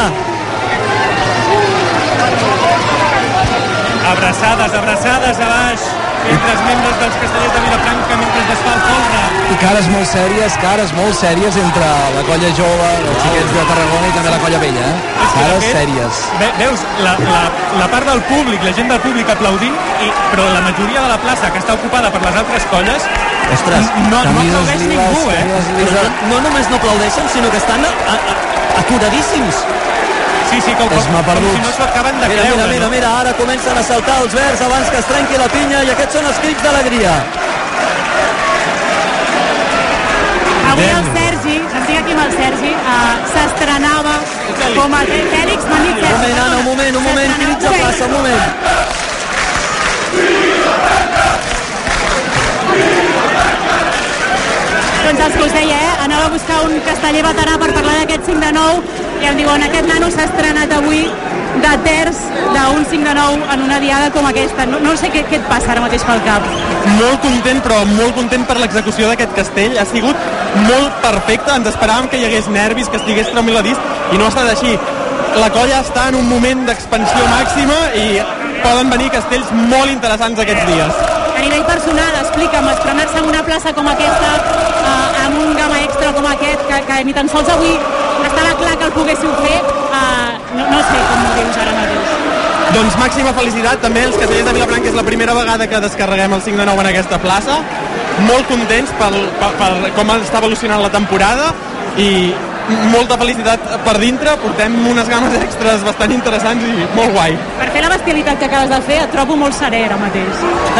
Abraçades, abraçades a baix entre els membres dels castellers de Vilafranca mentre es desfà el folre. I cares molt sèries, cares molt sèries entre la colla jove, els xiquets de Tarragona i també la colla vella, eh? Cares sèries. Ve, veus, la, la, la part del públic, la gent del públic aplaudint, i, però la majoria de la plaça que està ocupada per les altres colles, ostres, no, no aplaudeix ningú, eh? Però no només no aplaudeixen, sinó que estan a, a, aturadíssims. Sí, sí, com, com, com si no s'ho acaben de mira, creure. Mira, mira, mira, ara comencen a saltar els verds abans que es trenqui la pinya i aquests són els crits d'alegria. Avui el Sergi, estic aquí amb el Sergi, uh, s'estrenava com a Fèlix, m'han dit Sergi. Un moment, Anna, un moment, un moment, crits a plaça, un moment. Doncs els que us deia, eh? Anava a buscar un casteller veterà per parlar d'aquest cinc de nou i em diuen, aquest nano s'ha estrenat avui de terç d'un cinc de nou en una diada com aquesta. No, no sé què, què et passa ara mateix pel cap. Molt content, però molt content per l'execució d'aquest castell. Ha sigut molt perfecte. Ens esperàvem que hi hagués nervis, que estigués tremoladís, i no ha estat així. La colla està en un moment d'expansió màxima i poden venir castells molt interessants aquests dies. A nivell personal, explica'm, estrenar-se en una plaça com aquesta, eh, amb un gamma extra com aquest, que, que ni tan sols avui estava clar que el poguéssiu fer, eh, no, no sé com ho dius ara mateix. Doncs màxima felicitat també als castellers de Vilafranca, és la primera vegada que descarreguem el cinc de nou en aquesta plaça. Molt contents per, per, per com està evolucionant la temporada i molta felicitat per dintre, portem unes games extras bastant interessants i molt guai. Per fer la bestialitat que acabes de fer et trobo molt serè ara mateix.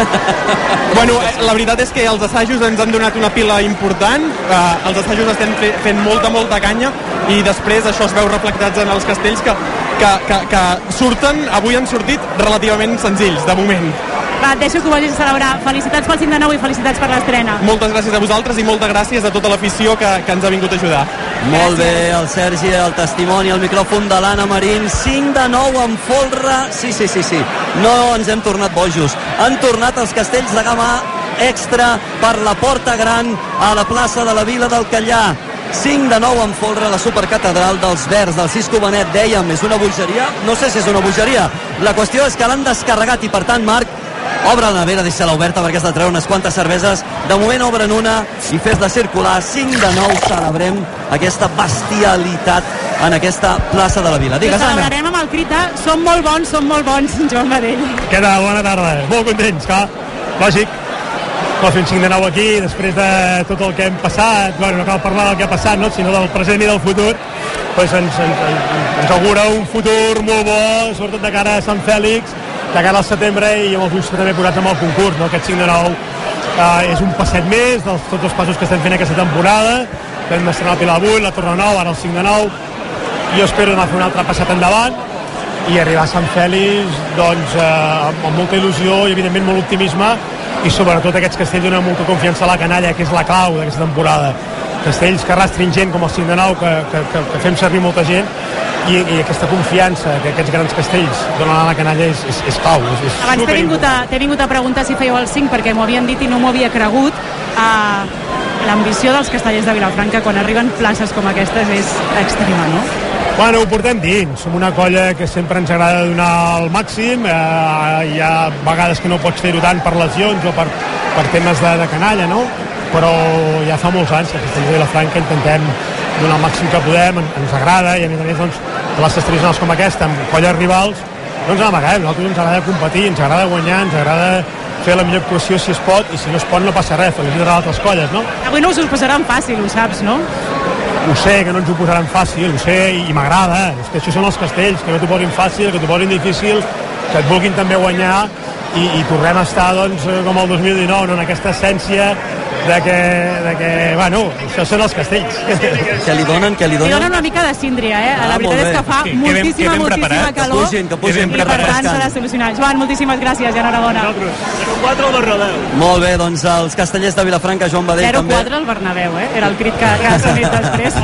Bueno, la veritat és que els assajos ens han donat una pila important, eh, els assajos estem fe, fent molta, molta canya i després això es veu reflectats en els castells que, que, que, que surten, avui han sortit relativament senzills, de moment. Va, et deixo que ho vagis a celebrar. Felicitats pel cinc de nou i felicitats per l'estrena. Moltes gràcies a vosaltres i moltes gràcies a tota l'afició que, que ens ha vingut a ajudar. Molt bé, el Sergi, el testimoni, el micròfon de l'Anna Marín. cinc de nou en folre. Sí, sí, sí, sí. No ens hem tornat bojos. Han tornat els castells de gamma extra per la Porta Gran a la plaça de la Vila del Catllar. cinc de nou en folre, la supercatedral dels Verds del Cisco Benet. Dèiem, és una bogeria? No sé si és una bogeria. La qüestió és que l'han descarregat i, per tant, Marc, obre la nevera, deixa-la oberta perquè has de treure unes quantes cerveses. De moment obren una i fes-la circular. cinc de nou, celebrem aquesta bestialitat en aquesta plaça de la Vila. Digues, Anna. Celebrarem amb el crit de som molt bons, som molt bons, Joan Badell. Què tal? Bona tarda. Molt contents, clar. Lògic. No, fer un cinc de nou aquí, després de tot el que hem passat, bueno, no cal parlar del que ha passat, no? Sinó del present i del futur, doncs ens, ens, ens augura un futur molt bo, sobretot de cara a Sant Fèlix, de cara al setembre i amb els ulls també posats amb el concurs, no? Aquest cinc de nou eh, és un passet més dels tots els passos que estem fent aquesta temporada. Vam estrenar el Pilar vuit, la Torre nou, ara el cinc de nou. Jo espero anar a fer un altre passet endavant i arribar a Sant Fèlix doncs, eh, amb, amb molta il·lusió i evidentment molt optimisme, i sobretot aquests castells donen molta confiança a la canalla, que és la clau d'aquesta temporada. Castells que arrastrin gent com el cinc de nou, que, que, que, que fem servir molta gent, i, i aquesta confiança que aquests grans castells donen a la canalla és, és, és clau. És, és Abans t'he vingut, a, t'he vingut a preguntar si fèieu el cinc perquè m'ho havien dit i no m'ho havia cregut. Uh, l'ambició dels castellers de Vilafranca quan arriben places com aquestes és extrema, no? Bueno, ho portem dins, som una colla que sempre ens agrada donar el màxim, eh, hi ha vegades que no pots fer-ho tant per lesions o per, per temes de, de canalla, no? Però ja fa molts anys que a Castellers de Vilafranca intentem donar el màxim que podem, ens agrada i a més a més doncs, places tradicionals com aquesta, amb colles rivals, no ens amaguem, nosaltres ens agrada competir, ens agrada guanyar, ens agrada fer la millor actuació si es pot, i si no es pot no passa res, felicitar a altres colles, no? Avui no us ho posaran fàcil, ho saps, no? Ho sé, que no ens ho posaran fàcil, ho sé, i, i m'agrada, és que això són els castells, que no t'ho posin fàcil, que t'ho posin difícil, que et vulguin també guanyar, i, i tornem a estar, doncs, com el dos mil dinou, no? En aquesta essència de que, de que, bueno, això són els castells. Que li donen, que li donen... Li donen una mica de síndria, eh? Ah, la veritat és que fa sí, moltíssima, ben, moltíssima calor. Que pugin, que pugin. I per tant s'ha de solucionar. Joan, moltíssimes gràcies i enhorabona. zero quatre al Bernabéu. Molt bé, doncs els castellers de Vilafranca, Joan Badell zero també. quatre al Bernabéu, eh? Era el crit que, que ha sonat després.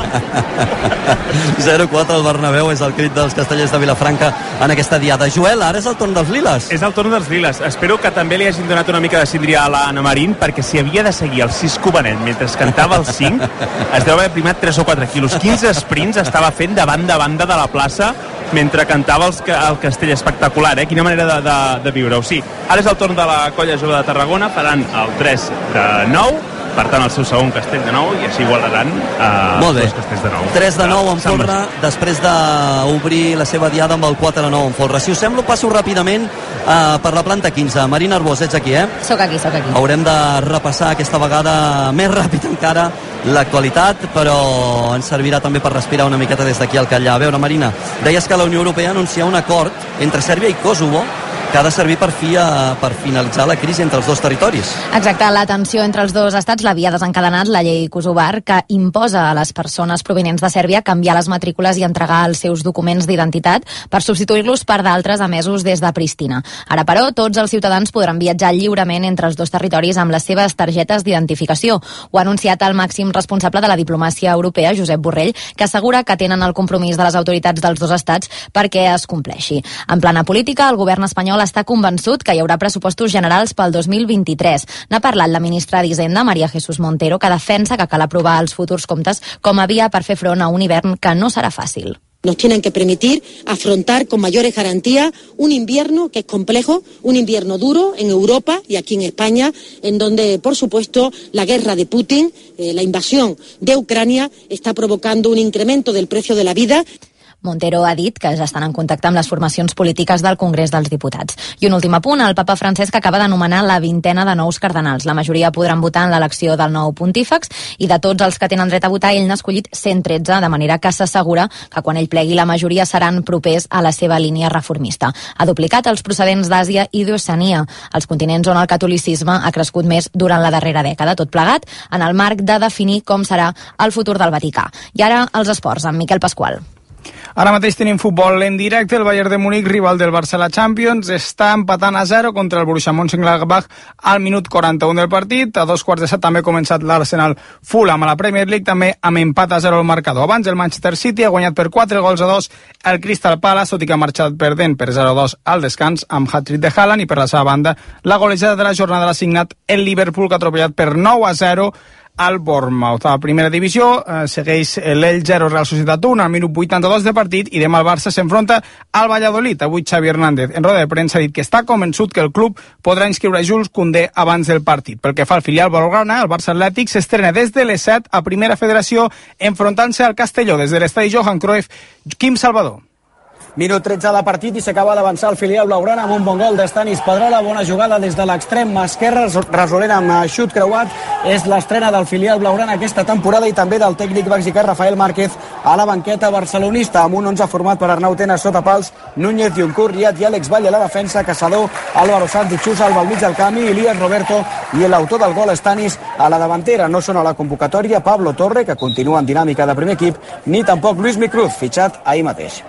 zero quatre al Bernabéu és el crit dels castellers de Vilafranca en aquesta diada. Joel, ara és el torn dels liles. És el torn dels liles. Espero que també li hagin donat una mica de síndria a l'Anna Marín, perquè si havia de seguir el sis Covenet mentre cantava el cinc, es deu haver primat tres o quatre quilos. quinze sprints estava fent de banda a banda de la plaça mentre cantava els, el castell. Espectacular, eh? Quina manera de, de, de viure-ho. Sí, ara és el torn de la colla jove de Tarragona, faran el tres de nou, per tant el seu segon castell de nou, i així igualaran eh, Molt bé. dos castells de nou. tres de nou en folre, després d'obrir la seva diada amb el quatre de nou en folre. Si us sembla, passo ràpidament eh, per la planta quinze. Marina Arbós, ets aquí, eh? Soc aquí, soc aquí. Haurem de repassar aquesta vegada més ràpid encara l'actualitat, però ens servirà també per respirar una miqueta des d'aquí al Catllà. A veure, Marina, deies que la Unió Europea anuncia un acord entre Sèrbia i Kosovo que ha de servir per, fi a, per finalitzar la crisi entre els dos territoris. Exacte, la tensió entre els dos estats l'havia desencadenat la llei kosovar, que imposa a les persones provinents de Sèrbia canviar les matrícules i entregar els seus documents d'identitat per substituir-los per d'altres emesos des de Pristina. Ara, però, tots els ciutadans podran viatjar lliurement entre els dos territoris amb les seves targetes d'identificació. Ho ha anunciat el màxim responsable de la diplomàcia europea, Josep Borrell, que assegura que tenen el compromís de les autoritats dels dos estats perquè es compleixi. En plana política, el govern espanyol està convençut que hi haurà pressupostos generals pel dos mil vint-i-tres. N'ha parlat la ministra d'Hisenda, María Jesús Montero, que defensa que cal aprovar els futurs comptes com a via per fer front a un hivern que no serà fàcil. Nos tienen que permitir afrontar con mayores garantías un invierno que es complejo, un invierno duro en Europa y aquí en España, en donde, por supuesto, la guerra de Putin, eh, la invasión de Ucrania, está provocando un incremento del precio de la vida. Montero ha dit que ja estan en contacte amb les formacions polítiques del Congrés dels Diputats. I un últim apunt, el papa Francesc acaba d'anomenar la vintena de nous cardenals. La majoria podran votar en l'elecció del nou pontífex i de tots els que tenen dret a votar, ell n'ha escollit cent tretze, de manera que s'assegura que quan ell plegui la majoria seran propers a la seva línia reformista. Ha duplicat els procedents d'Àsia i d'Oceania, els continents on el catolicisme ha crescut més durant la darrera dècada, tot plegat en el marc de definir com serà el futur del Vaticà. I ara els esports, amb Miquel Pasqual. Ara mateix tenim futbol en directe. El Bayern de Múnich, rival del Barça a la Champions, està empatant a zero contra el Borussia Mönchengladbach al minut quaranta-un del partit. A dos quarts de set també ha començat l'Arsenal Fulham a la Premier League, també amb empat a zero al marcador. Abans el Manchester City ha guanyat per quatre gols a dos el Crystal Palace, tot i que ha marxat perdent per zero a dos al descans amb hat-trick de Haaland, i per la seva banda la golejada de la jornada l'ha signat el Liverpool, que ha atropellat per nou a zero al Bournemouth. A la primera divisió eh, segueix l'El zero Real Societat un al minut vuitanta-dos de partit, i demà el Barça s'enfronta al Valladolid. Avui Xavi Hernández en roda de premsa ha dit que està convençut que el club podrà inscriure Jules Koundé abans del partit. Pel que fa al filial blaugrana, el Barça Atlètic s'estrena des de les set a Primera Federació enfrontant-se al Castelló des de l'estadi Johan Cruyff. Quim Salvador. Minut tretze de partit i s'acaba d'avançar el filial blaugrana amb un bon gol d'Estanis Pedrola. Bona jugada des de l'extrem esquerre, resolent amb xut creuat. És l'estrena del filial blaugrana aquesta temporada i també del tècnic mexicà Rafael Márquez a la banqueta barcelonista, amb un onze format per Arnau Tenas sota pals, Núñez, Juncourt, Riat i Àlex Valle a la defensa, Caçador, Álvaro Sanz i Xus Alba al mig del camp, i Elías Roberto i l'autor del gol Estanis a la davantera. No són a la convocatòria Pablo Torre, que continua en dinàmica de primer equip, ni tampoc Luis Micruz, fitxat ahir mateix.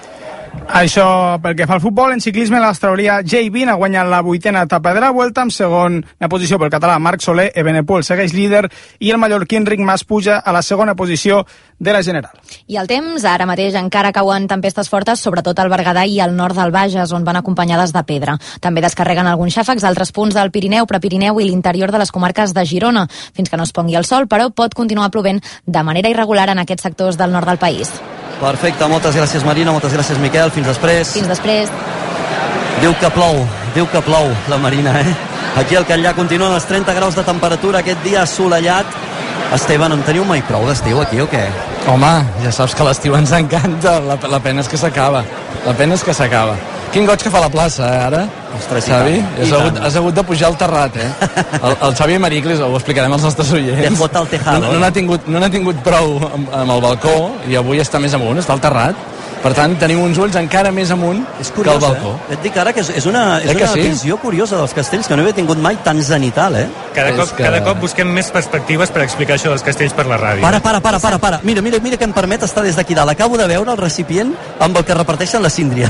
Això pel que fa al futbol. En ciclisme, l'australià Jay Bean ha guanyat la vuitena etapa de la Vuelta, amb segona posició pel català Marc Soler. Evenepoel segueix líder i el mallorquí Enric Mas puja a la segona posició de la general. I el temps, ara mateix encara cauen tempestes fortes, sobretot al Berguedà i al nord del Bages, on van acompanyades de pedra. També descarreguen alguns xàfecs a altres punts del Pirineu, Prepirineu i l'interior de les comarques de Girona, fins que no es pongui el sol, però pot continuar plovent de manera irregular en aquests sectors del nord del país. Perfecte, moltes gràcies Marina, moltes gràcies Miquel, fins després. Fins després. Diu que plou, diu que plou la Marina, eh? Aquí al Catllà continuen els trenta graus de temperatura, aquest dia assolellat. Esteban, en teniu mai prou d'estiu aquí o què? Home, ja saps que l'estiu ens encanta, la, la pena és que s'acaba. La pena és que s'acaba. Quin goig que fa la plaça, eh, ara? Ostres, Xavi, i tant, has, i hagut, tant. has hagut de pujar al terrat, eh? El, el Xavi Mariclis, ho explicarem als nostres oients. Te fot al tejado. No, no n'ha tingut, no n'ha tingut prou amb, amb el balcó i avui està més amunt, està al terrat. Per tant, tenim uns ulls encara més amunt és que curiós, el balcó. Eh? Et dic ara que és, és una, és Eh que una sí? visió curiosa dels castells que no havia tingut mai tan zenital, eh? Cada cop, que... cada cop busquem més perspectives per explicar això dels castells per la ràdio. Para, para, para, para, para. Mira, mira, mira que em permet estar des d'aquí dalt. Acabo de veure el recipient amb el que reparteixen la síndria.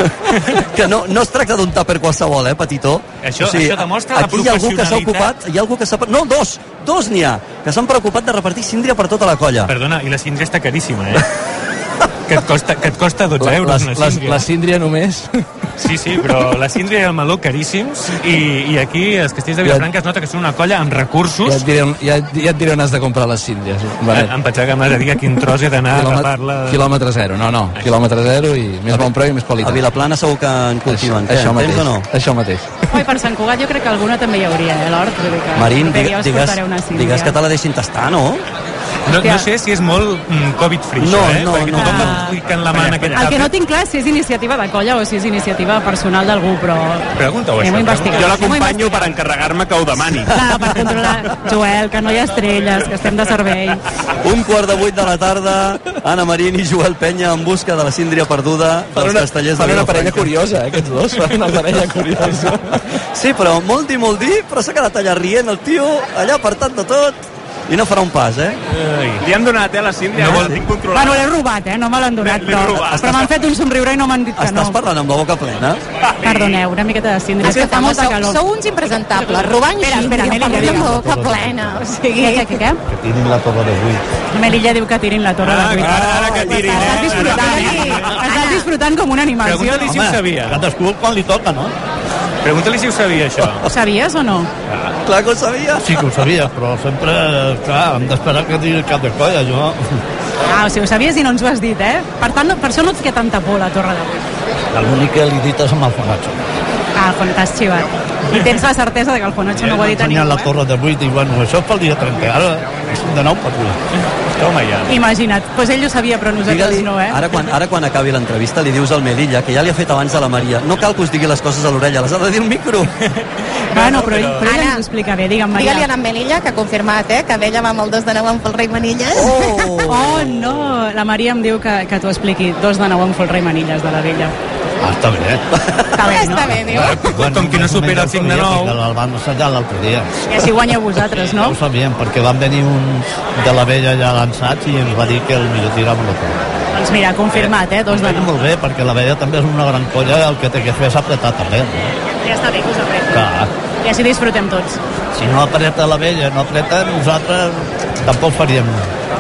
Que no, no es tracta d'un tàper qualsevol, eh, petitó. Això- això demostra la aquí hi ha algú que s'ha professionalitat. ocupat, hi ha algú que s'ha... No, dos, dos n'hi ha, que s'han preocupat de repartir síndria per tota la colla. Perdona, i la síndria està caríssima, eh? que, et costa, que et costa dotze La, euros la, una la, síndria. la síndria només. Sí, sí, però la síndria i el meló caríssims i, i aquí els castells de Vilafranca es nota que són una colla amb recursos. Ja et diré, on- ja, ja et diré on has de comprar les síndries. Benet. Em pensava que m'has de dir a quin tros he d'anar a Quilòmetre- tapar-la. Quilòmetre zero, no, no, quilòmetre zero i més bon preu i més qualitat. A Vilaplana segur que en cultiven. Això, això Què, mateix, tens o no? això mateix. Oi, per Sant Cugat jo crec que alguna també hi hauria, eh, l'hort? Vull dir que Marín, proper dia digues, us digues, portaré una síndria. digues que te la deixin tastar, no? No, no sé si és molt mm, Covid-free, No, això, eh? no, Perquè no. tothom va ficant la mà en aquest El que no tàper. tinc clar és si és iniciativa de colla o si és iniciativa personal d'algú, però... Pregunta-ho, Anem això. a investigar. Jo Anem a l'acompanyo per encarregar-me que ho demani. Clar, per controlar... Joel, que no hi ha estrelles, que estem de servei. Un quart de vuit de la tarda, Anna Marín i Joel Penya en busca de la síndria perduda dels una, castellers de fan una parella Vilafranca. curiosa, eh, aquests dos. Fan una parella curiosa. Sí, però molt dir, molt dir, però s'ha quedat allà rient el tio, allà apartat de tot, i no farà un pas, eh? Li han donat, eh, la síndria, no vol, tinc controlat. Bueno, l'he robat, eh? No me l'han donat, L'he però, robat. però m'han fet un somriure i no m'han dit que no. Estàs parlant amb la boca plena? Perdoneu, una miqueta de síndria. És que fa molta sou, calor. Sou uns impresentables, robant Espera, espera, síndria, Melilla, parlant amb la digue'm. boca plena. O sigui... Què, què, què, què? Que tirin la torre de vuit. Melilla diu que tirin la torre de vuit. Ara, ara que tirin, Estàs eh? disfrutant, eh? Estàs disfrutant com una animació. Pregunta-li si ho sabia. Cadascú quan li toca, no? Pregunta-li si ho sabia, això. Ho sabies o no? Clar que ho sabia. Sí que ho sabia, però sempre, clar, hem d'esperar que digui el cap de colla, jo... Ah, o sigui, ho sabies i no ens ho has dit, eh? Per tant, no, per això no et queda tanta por la torre de vuit. L'únic que li he dit és amb el Fonacho. Ah, quan t'has xivat. I tens la certesa de que el Fonacho no ho ha dit a Tenia ningú, la eh? torre de vuit i, bueno, això és pel dia trenta, ara és de nou per vuit. Home, ja. Imagina't. Doncs pues ell ho sabia, però nosaltres Digue-li, no, eh? ara, quan, ara quan acabi l'entrevista li dius al Melilla, que ja li ha fet abans a la Maria, no cal que us digui les coses a l'orella, les ha de dir al micro. Bueno, però ell, però ell Anna, ens ho explica bé, digue'm, Maria. Digue-li a Anna Melilla, que ha confirmat, eh, que amb ella va amb el dos de nou amb el rei Manilles. Oh! Oh, no! La Maria em diu que, que t'ho expliqui. Dos de nou en Folrei Manilles de la Vella. Ah, està bé, eh? Està bé, no? Està bé, diu. Com, com que no supera el cinc de nou. Perquè el van assajar l'altre dia. I així guanyeu vosaltres, no? No ho sabíem, perquè van venir uns de la vella ja lançats i ens va dir que el millor tirava la torre. Doncs mira, confirmat, eh? Dos de Bueno, nou. molt bé, perquè la vella també és una gran colla, el que té que fer és apretar també. No? Ja està bé que us apreti. Clar, I així disfrutem tots. si no apreta la vella, no apreta, nosaltres tampoc faríem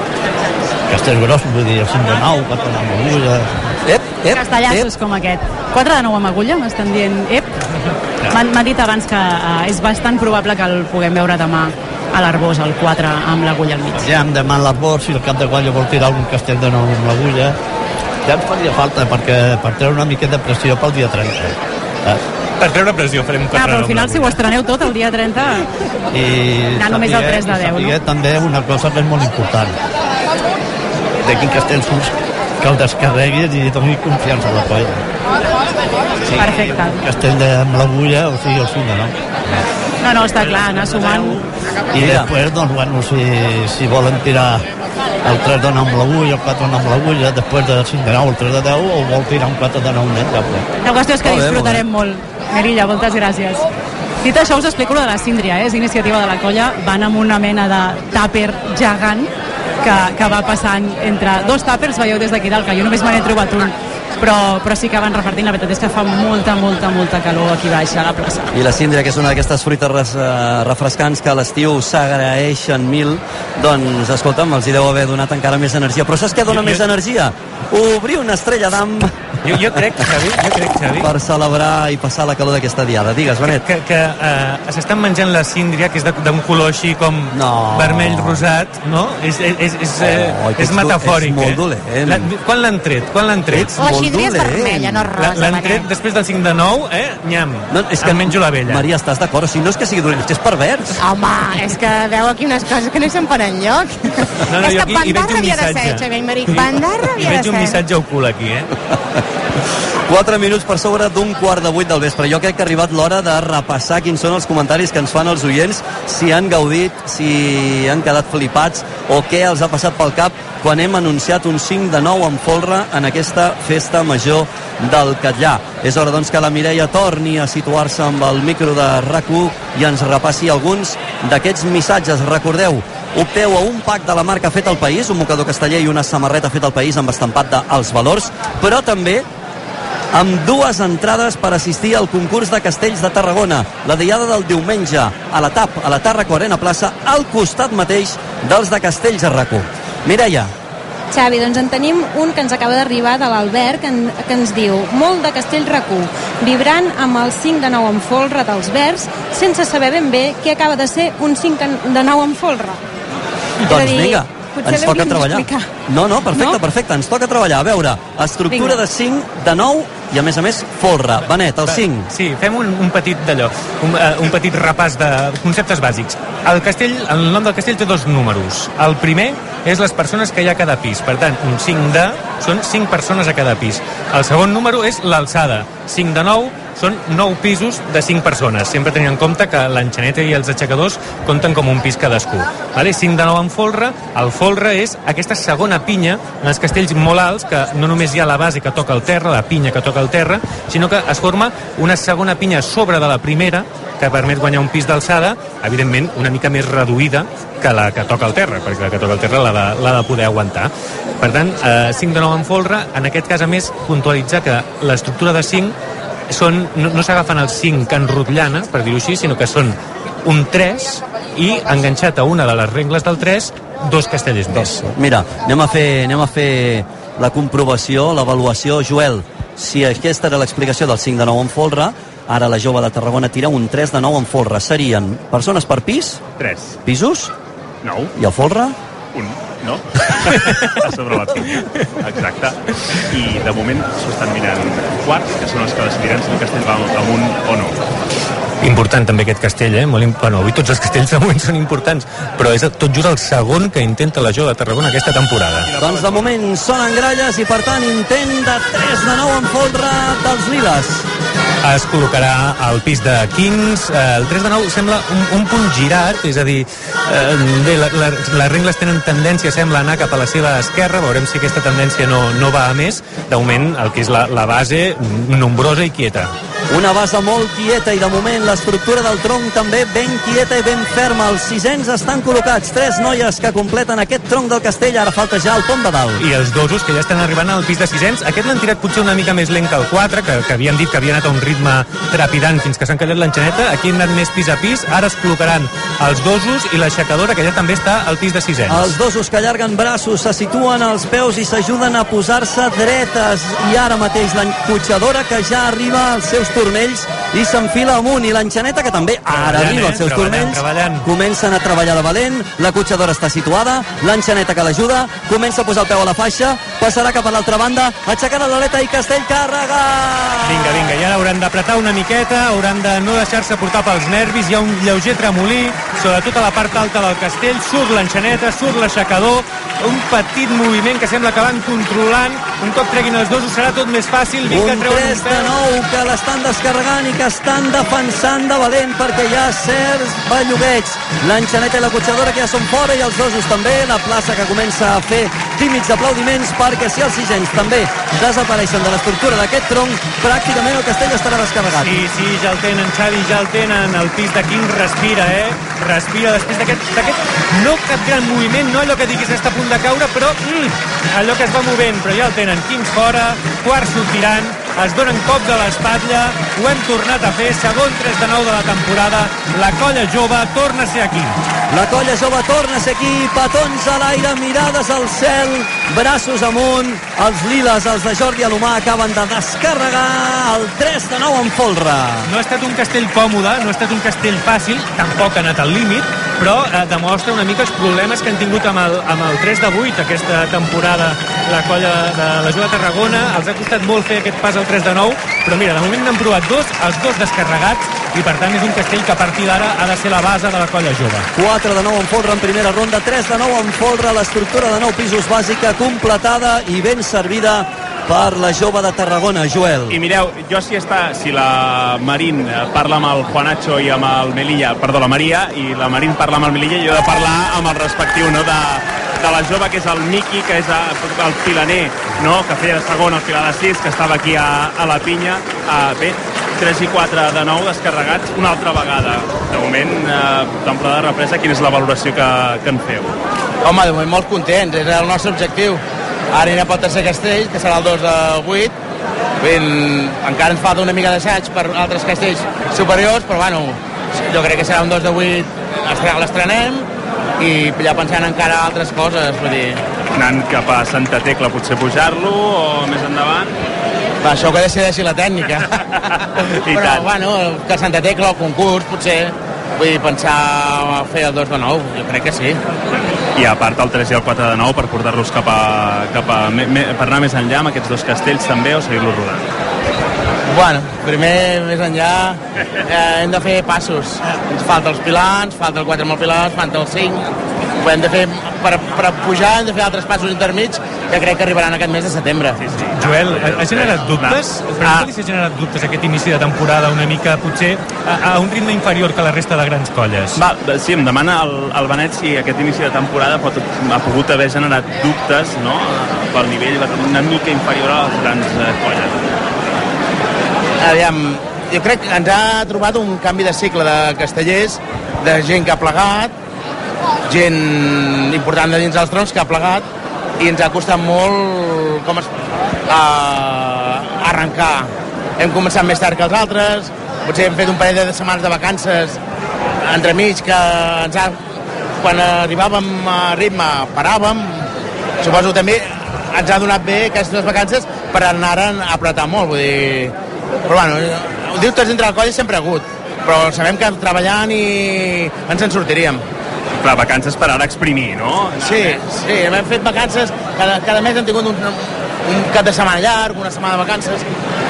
castells grossos, vull dir, el cinc de nou, quatre de nou, agulla... Ep, ep, Castellassos com aquest. Quatre de nou amb agulla, m'estan dient ep. M'han m'ha dit abans que uh, és bastant probable que el puguem veure demà a l'Arbós, el quatre amb l'agulla al mig. Ja em demana l'arbor, si el cap de colla vol tirar algun castell de nou amb l'agulla, ja ens faria falta, perquè per treure una miqueta de pressió pel dia trenta. Eh? Per treure pressió farem Ah, quatre però al noms. final si ho estreneu tot el dia trenta... I Ja només el tres de i deu, no? sapiguer també una cosa que és molt important. De quin castell surts, que el descarreguis i doni confiança a la colla. Sí, Perfecte. Castell de, amb l'agulla, o sigui, el cinc de nou. No, no, està clar, anar sumant... I després, doncs, bueno, si, si volen tirar el tres de nou amb l'agulla, el quatre de nou amb l'agulla, després del cinc de nou, el tres de deu, o vol tirar un quatre de nou net, ja pot. La qüestió és que Molt bé, disfrutarem molt. Merilla, moltes gràcies. Dit això, us explico lo de la síndria, eh? És iniciativa de la colla. Van amb una mena de tàper gegant que, que va passant entre dos tàpers, veieu des d'aquí dalt, que jo només me n'he trobat un, però, però sí que van repartint. La veritat és que fa molta, molta, molta calor aquí baix a la plaça. I la síndria, que és una d'aquestes fruites res, uh, refrescants que a l'estiu s'agraeixen mil, doncs, escolta'm, els hi deu haver donat encara més energia. Però saps què dona Jo- més energia? Obrir una estrella d'am Jo, jo crec, Xavi, jo crec, Xavi, per celebrar i passar la calor d'aquesta diada. Digues, Benet. que, que uh, s'estan menjant la síndria, que és de- d'un color així com No. vermell-rosat, no? És, és, és, és, eh, Oh, que és ets do- metafòric, ets molt eh? dolent. La, quan l'han tret? Quan l'han tret? Ets La molt L'Isidre és vermella, no rosa. L'han tret després del cinc de nou, eh? Nyam, no, és que em menjo la vella. Maria, estàs d'acord? O sigui, no és que sigui dolent, és pervers. Home, és que veu aquí unes coses que no hi se'n per enlloc. No, no, és jo que aquí hi veig Bandarra un havia de ser, missatge. Xavier Marí. Bandarra Hi havia veig de un ser. missatge ocult aquí, eh? quatre minuts per sobre d'un quart de vuit del vespre. Jo crec que ha arribat l'hora de repassar quins són els comentaris que ens fan els oients, si han gaudit, si han quedat flipats o què els ha passat pel cap quan hem anunciat un cinc de nou en folre en aquesta festa major del Catllar. És hora, doncs, que la Mireia torni a situar-se amb el micro de RAC u i ens repassi alguns d'aquests missatges. Recordeu, opteu a un pack de la marca Fet al País, un mocador casteller i una samarreta Fet al País amb estampat d'Els Valors, però també amb dues entrades per assistir al concurs de castells de Tarragona, la diada del diumenge a la T A P, a la Tàrraco Arena Plaça, al costat mateix dels de Castells a RAC u. Mireia. Xavi, doncs en tenim un que ens acaba d'arribar de l'Albert, que, en, que ens diu: molt de Castell RAC u, vibrant amb el cinc de nou en folre dels Verds, sense saber ben bé què acaba de ser un cinc de nou en folre. Doncs vinga, potser ens toca treballar. Explicar. No, no, perfecte, no? perfecte, ens toca treballar. A veure, estructura Vinga. de cinc, de nou i a més a més folre. Benet, el cinc. Sí, fem un, un petit d'allò, un, uh, un petit repàs de conceptes bàsics. El castell, el nom del castell té dos números. El primer és les persones que hi ha a cada pis. Per tant, un cinc de són cinc persones a cada pis. El segon número és l'alçada. cinc de nou són nou pisos de cinc persones. Sempre tenint en compte que l'enxaneta i els aixecadors compten com un pis cadascú. Vale? cinc de nou en folre. El folre és aquesta segona pinya en els castells molt alts, que no només hi ha la base que toca el terra, la pinya que toca el terra, sinó que es forma una segona pinya sobre de la primera, que permet guanyar un pis d'alçada, evidentment una mica més reduïda que la que toca el terra, perquè la que toca el terra l'ha de, l'ha de poder aguantar. Per tant, eh, cinc de nou en folre, en aquest cas, a més, puntualitzar que l'estructura de cinc són, no, no s'agafen els cinc en rotllana, per dir-ho així, sinó que són un tres i enganxat a una de les regles del tres, dos castellers més. Mira, anem a fer, anem a fer la comprovació, l'avaluació. Joel, si aquesta era l'explicació del cinc de nou en folre, ara la jove de Tarragona tira un tres de nou en folre. Serien persones per pis? tres. Pisos? nou. I el folre? Un, no? A sobre la pinya. Exacte. I de moment s'ho estan mirant quarts, que són els que decidiran si el castell va amunt o no. Important també aquest castell, eh? Molt imp... Bueno, avui tots els castells de moment són importants, però és tot just el segon que intenta la jove de Tarragona aquesta temporada. Doncs de moment sonen gralles i per tant intent de tres de nou en folre dels liles. Es col·locarà al pis de Kings. El tres de nou sembla un, un punt girat, és a dir, eh, bé, la, la, les regles tenen tendència, sembla, a anar cap a la seva esquerra. Veurem si aquesta tendència no, no va a més. De moment, el que és la, la base, nombrosa i quieta. Una base molt quieta i de moment l'estructura del tronc també ben quieta i ben ferma. Els sisens estan col·locats. Tres noies que completen aquest tronc del castell. Ara falta ja el pom de dalt. I els dosos que ja estan arribant al pis de sisens. Aquest l'han tirat potser una mica més lent que el quatre, que, que havien dit que havia anat a un ritme trepidant fins que s'han callat l'enxaneta. Aquí han anat més pis a pis. Ara es col·locaran els dosos i l'aixecadora, que ja també està al pis de sisens. Els dosos que allarguen braços, se situen als peus i s'ajuden a posar-se dretes. I ara mateix l'encotxadora, que ja arriba als seus turmells i s'enfila amunt, i l'enxaneta, que també ara arriba als seus treballant, turmells, treballant. comencen a treballar de valent. La cotxadora està situada, l'enxaneta que l'ajuda comença a posar el peu a la faixa, passarà cap a l'altra banda, aixecarà l'aleta i Castell carrega. Vinga, vinga, i ara hauran d'apretar una miqueta, hauran de no deixar-se portar pels nervis. Hi ha un lleuger tremolí, sobretot a la part alta del castell. Surt l'enxaneta, surt l'aixecador, un petit moviment que sembla que van controlant. Un cop treguin els dosos serà tot més fàcil. Vinga, Un treuen tres un de peu. nou que l'estan descarregant i que estan defensant de valent, perquè hi ha certs bellugueig. L'enxaneta i la cotxadora que ja són fora, i els dosos també. La plaça que comença a fer tímids aplaudiments, perquè si els sisens també desapareixen de l'estructura d'aquest tronc, pràcticament el castell estarà descarregat. Sí, sí, ja el tenen, Xavi, ja el tenen. El pis de King respira, eh? Respira després d'aquest... d'aquest no cap gran moviment, no allò que diguis està a punt de caure, però mm, allò que es va movent, però ja el tenen. Kings fora, quarts sortiran, es donen cops a l'espatlla, ho hem tornat a fer, segon tres de nou de la temporada. La colla jove torna a ser aquí. La colla jove torna a ser aquí, petons a l'aire, mirades al cel, braços amunt. Els liles, els de Jordi Alomà, acaben de descarregar el tres de nou en folre. No ha estat un castell còmode, no ha estat un castell fàcil, tampoc ha anat al límit, però eh, demostra una mica els problemes que han tingut amb el, amb el tres de vuit aquesta temporada la colla de la Jove de Tarragona. Els ha costat molt fer aquest pas al tres de nou, però mira, de moment n'han provat dos, els dos descarregats, i per tant és un castell que a partir d'ara ha de ser la base de la colla jove. quatre de nou en folre en primera ronda, tres de nou en folre, l'estructura de nou pisos bàsica completada i ben servida per la Jove de Tarragona, Joel. I mireu, jo si està, si la Marín parla amb el Juanacho i amb el Melilla, perdó, la Maria, i la Marín parla amb el Melilla, jo he de parlar amb el respectiu, no?, de, de la Jove, que és el Miqui, que és el filaner, no?, que feia de segon, el filar de sis, que estava aquí a, a la pinya. Uh, bé, tres i quatre de nou descarregats una altra vegada. De moment, eh, temporada de represa, quina és la valoració que, que en feu? Home, de moment molt contents, és el nostre objectiu. Ara anirem pel tercer castell, que serà el dos de vuit. Ben, encara ens falta una mica d'assaig per altres castells superiors, però bueno, jo crec que serà un dos de vuit, l'estrenem, i ja pensant encara altres coses, vull dir... Anant cap a Santa Tecla, potser pujar-lo, o més endavant? Va, això que decideixi la tècnica. Però, tant. Bueno, que Santa Tecla, el concurs, potser, vull dir, pensar a fer el dos de nou, jo crec que sí. I a part el tres i el quatre de nou per portar-los cap a, cap a me, me, per anar més enllà amb aquests dos castells també, o seguir-los rodant? Bueno, primer, més enllà, eh, hem de fer passos. Ens falta els pilars, falta el quatre amb el pilar, falta el cinc. Ho hem de fer, per, per pujar hem de fer altres passos intermits que crec que arribaran aquest mes de setembre. Sí, sí. Joel, ha generat dubtes? Per ah. què s'ha generat dubtes aquest inici de temporada una mica, potser, a, a un ritme inferior que la resta de grans colles? Va, sí, em demana el, el Benet si aquest inici de temporada pot, ha pogut haver generat dubtes, no?, pel nivell una mica inferior a les grans eh, colles. Aviam, jo crec que ens ha trobat un canvi de cicle de castellers, de gent que ha plegat, gent important de dins dels troncs que ha plegat, i ens ha costat molt com es, uh, arrencar. Hem començat més tard que els altres, potser hem fet un parell de setmanes de vacances entremig que ens ha, quan arribàvem a ritme paràvem. Suposo també ens ha donat bé aquestes vacances per anar a apretar molt, vull dir... Però bueno, dubtes entre la colla sempre ha hagut, però sabem que treballant i ens en sortiríem. Clar, vacances per ara exprimir, no? Sí, sí, hem fet vacances, cada, cada mes hem tingut un, un cap de setmana llarg, una setmana de vacances,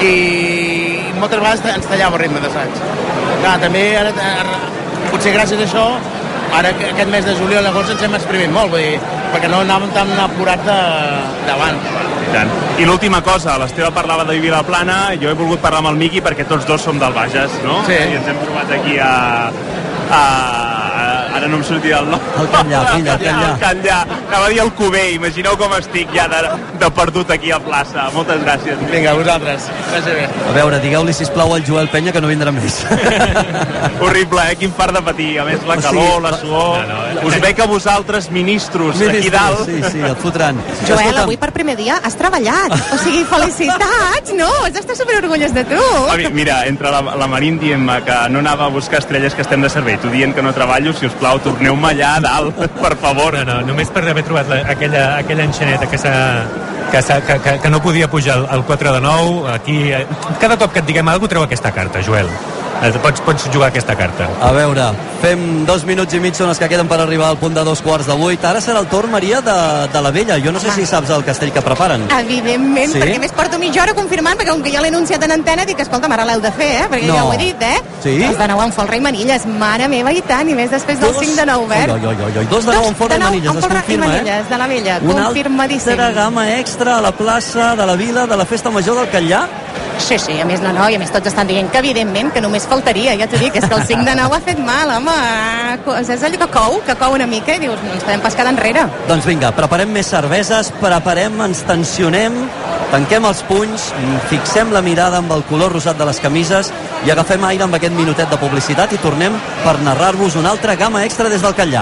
i moltes vegades ens tallava el ritme d'assaig. Clar, també ara, ara, potser gràcies a això, ara aquest mes de juliol llavors ens hem exprimit molt, vull dir, perquè no anàvem tan apurats de, davant. I l'última cosa, l'Esteve parlava de Vilaplana, jo he volgut parlar amb el Miqui perquè tots dos som del Bages, no? Sí. I ens hem trobat aquí a... a ara no em sortia el nom. El Canllà, filla, el Canllà. El Canllà. Anava a dir el Cuber, imagineu com estic ja de, de perdut aquí a plaça. Moltes gràcies. Vinga, vosaltres. Gràcies bé. A veure, digueu-li, sisplau, al Joel Penya que no vindrà més. Horrible, eh? Quin fart de patir. A més, la calor, la suor... No, no, us veig a vosaltres, ministros, ministros, aquí dalt. Sí, sí, et fotran. Joel, Escolta'm. avui per primer dia has treballat. O sigui, felicitats, no? Has d'estar superorgullós de tu. Mira, entre la, la Marín dient que no anava a buscar estrelles que estem de servei, tu dient que no treballo, si us plau, torneu-me allà a dalt, per favor. No, no, només per haver trobat la, aquella, aquella enxaneta que, que, que, que, que no podia pujar al quatre de nou, aquí... Cada cop que et diguem alguna cosa, treu aquesta carta, Joel. Pots, pots jugar aquesta carta. A veure, fem dos minuts i mig són els que queden per arribar al punt de dos quarts de vuit. Ara serà el torn, Maria, de, de la Vella. Jo no sé si saps el castell que preparen. Evidentment, sí? Perquè més porto mitja hora confirmant, perquè com que ja l'he anunciat en antena, dic, escolta, ara l'heu de fer, eh? Perquè no. Ja ho he dit, eh? Sí? Dos de nou en folre i manilles, mare meva, i tant, i més després del dos... cinc de nou obert. Oi, oi, oi, oi. Dos de nou en folre i manilles, es confirma, eh? De la Vella, una confirmadíssim. Una altra gamma extra a la plaça de la Vila de la Festa Major del Catllà. Sí, sí, a més no, no, i a més tots estan dient que evidentment que només faltaria, ja t'ho dic, és que el cinc de nou ha fet mal, home, és allò que cou, que cou una mica i dius, no ens podem pas quedar enrere. Doncs vinga, preparem més cerveses, preparem, ens tensionem, tanquem els punys, fixem la mirada amb el color rosat de les camises i agafem aire amb aquest minutet de publicitat i tornem per narrar-vos una altra gamma extra des del Catllà.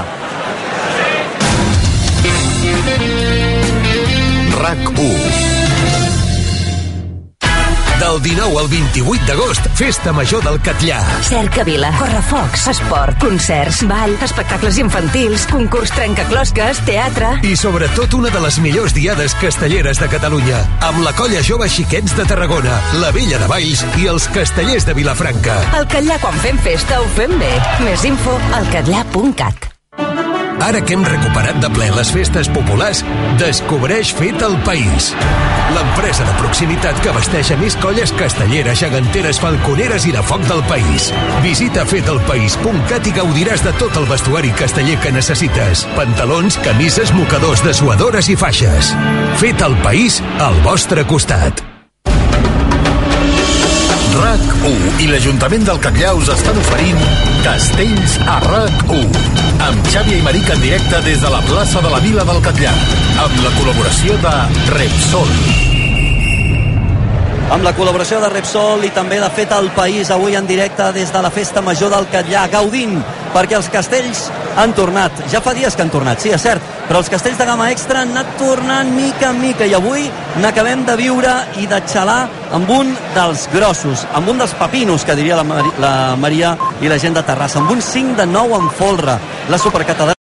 RAC u. Del dinou al vint-i-vuit d'agost, Festa Major del Catllà. Cercavila, correfocs, esport, concerts, ball, espectacles infantils, concurs trencaclosques, teatre... I sobretot una de les millors diades castelleres de Catalunya, amb la colla jove Xiquets de Tarragona, la Vella de Valls i els castellers de Vilafranca. Al Catllà, quan fem festa, ho fem bé. Més info al catllà punt cat. Ara que hem recuperat de ple les festes populars, descobreix Fet al País. L'empresa de proximitat que abasteix a més colles castelleres, geganteres, falconeres i de foc del país. Visita fet el país punt cat i gaudiràs de tot el vestuari casteller que necessites. Pantalons, camises, mocadors, dessuadores i faixes. Fet al País, al vostre costat. RAC u i l'Ajuntament del Catllar us estan oferint Castells a RAC u, amb Xavi i Maric en directe des de la plaça de la Vila del Catllar, amb la col·laboració de Repsol. Amb la col·laboració de Repsol i també de Fet al País, avui en directe des de la Festa Major del Catllar, gaudint, perquè els castells han tornat. Ja fa dies que han tornat, sí, és cert, però els castells de gamma extra han anat tornant mica en mica i avui n'acabem de viure i de xalar amb un dels grossos, amb un dels papinos, que diria la, Mar la Maria i la gent de Terrassa, amb un cinc de nou en folre. La supercatedral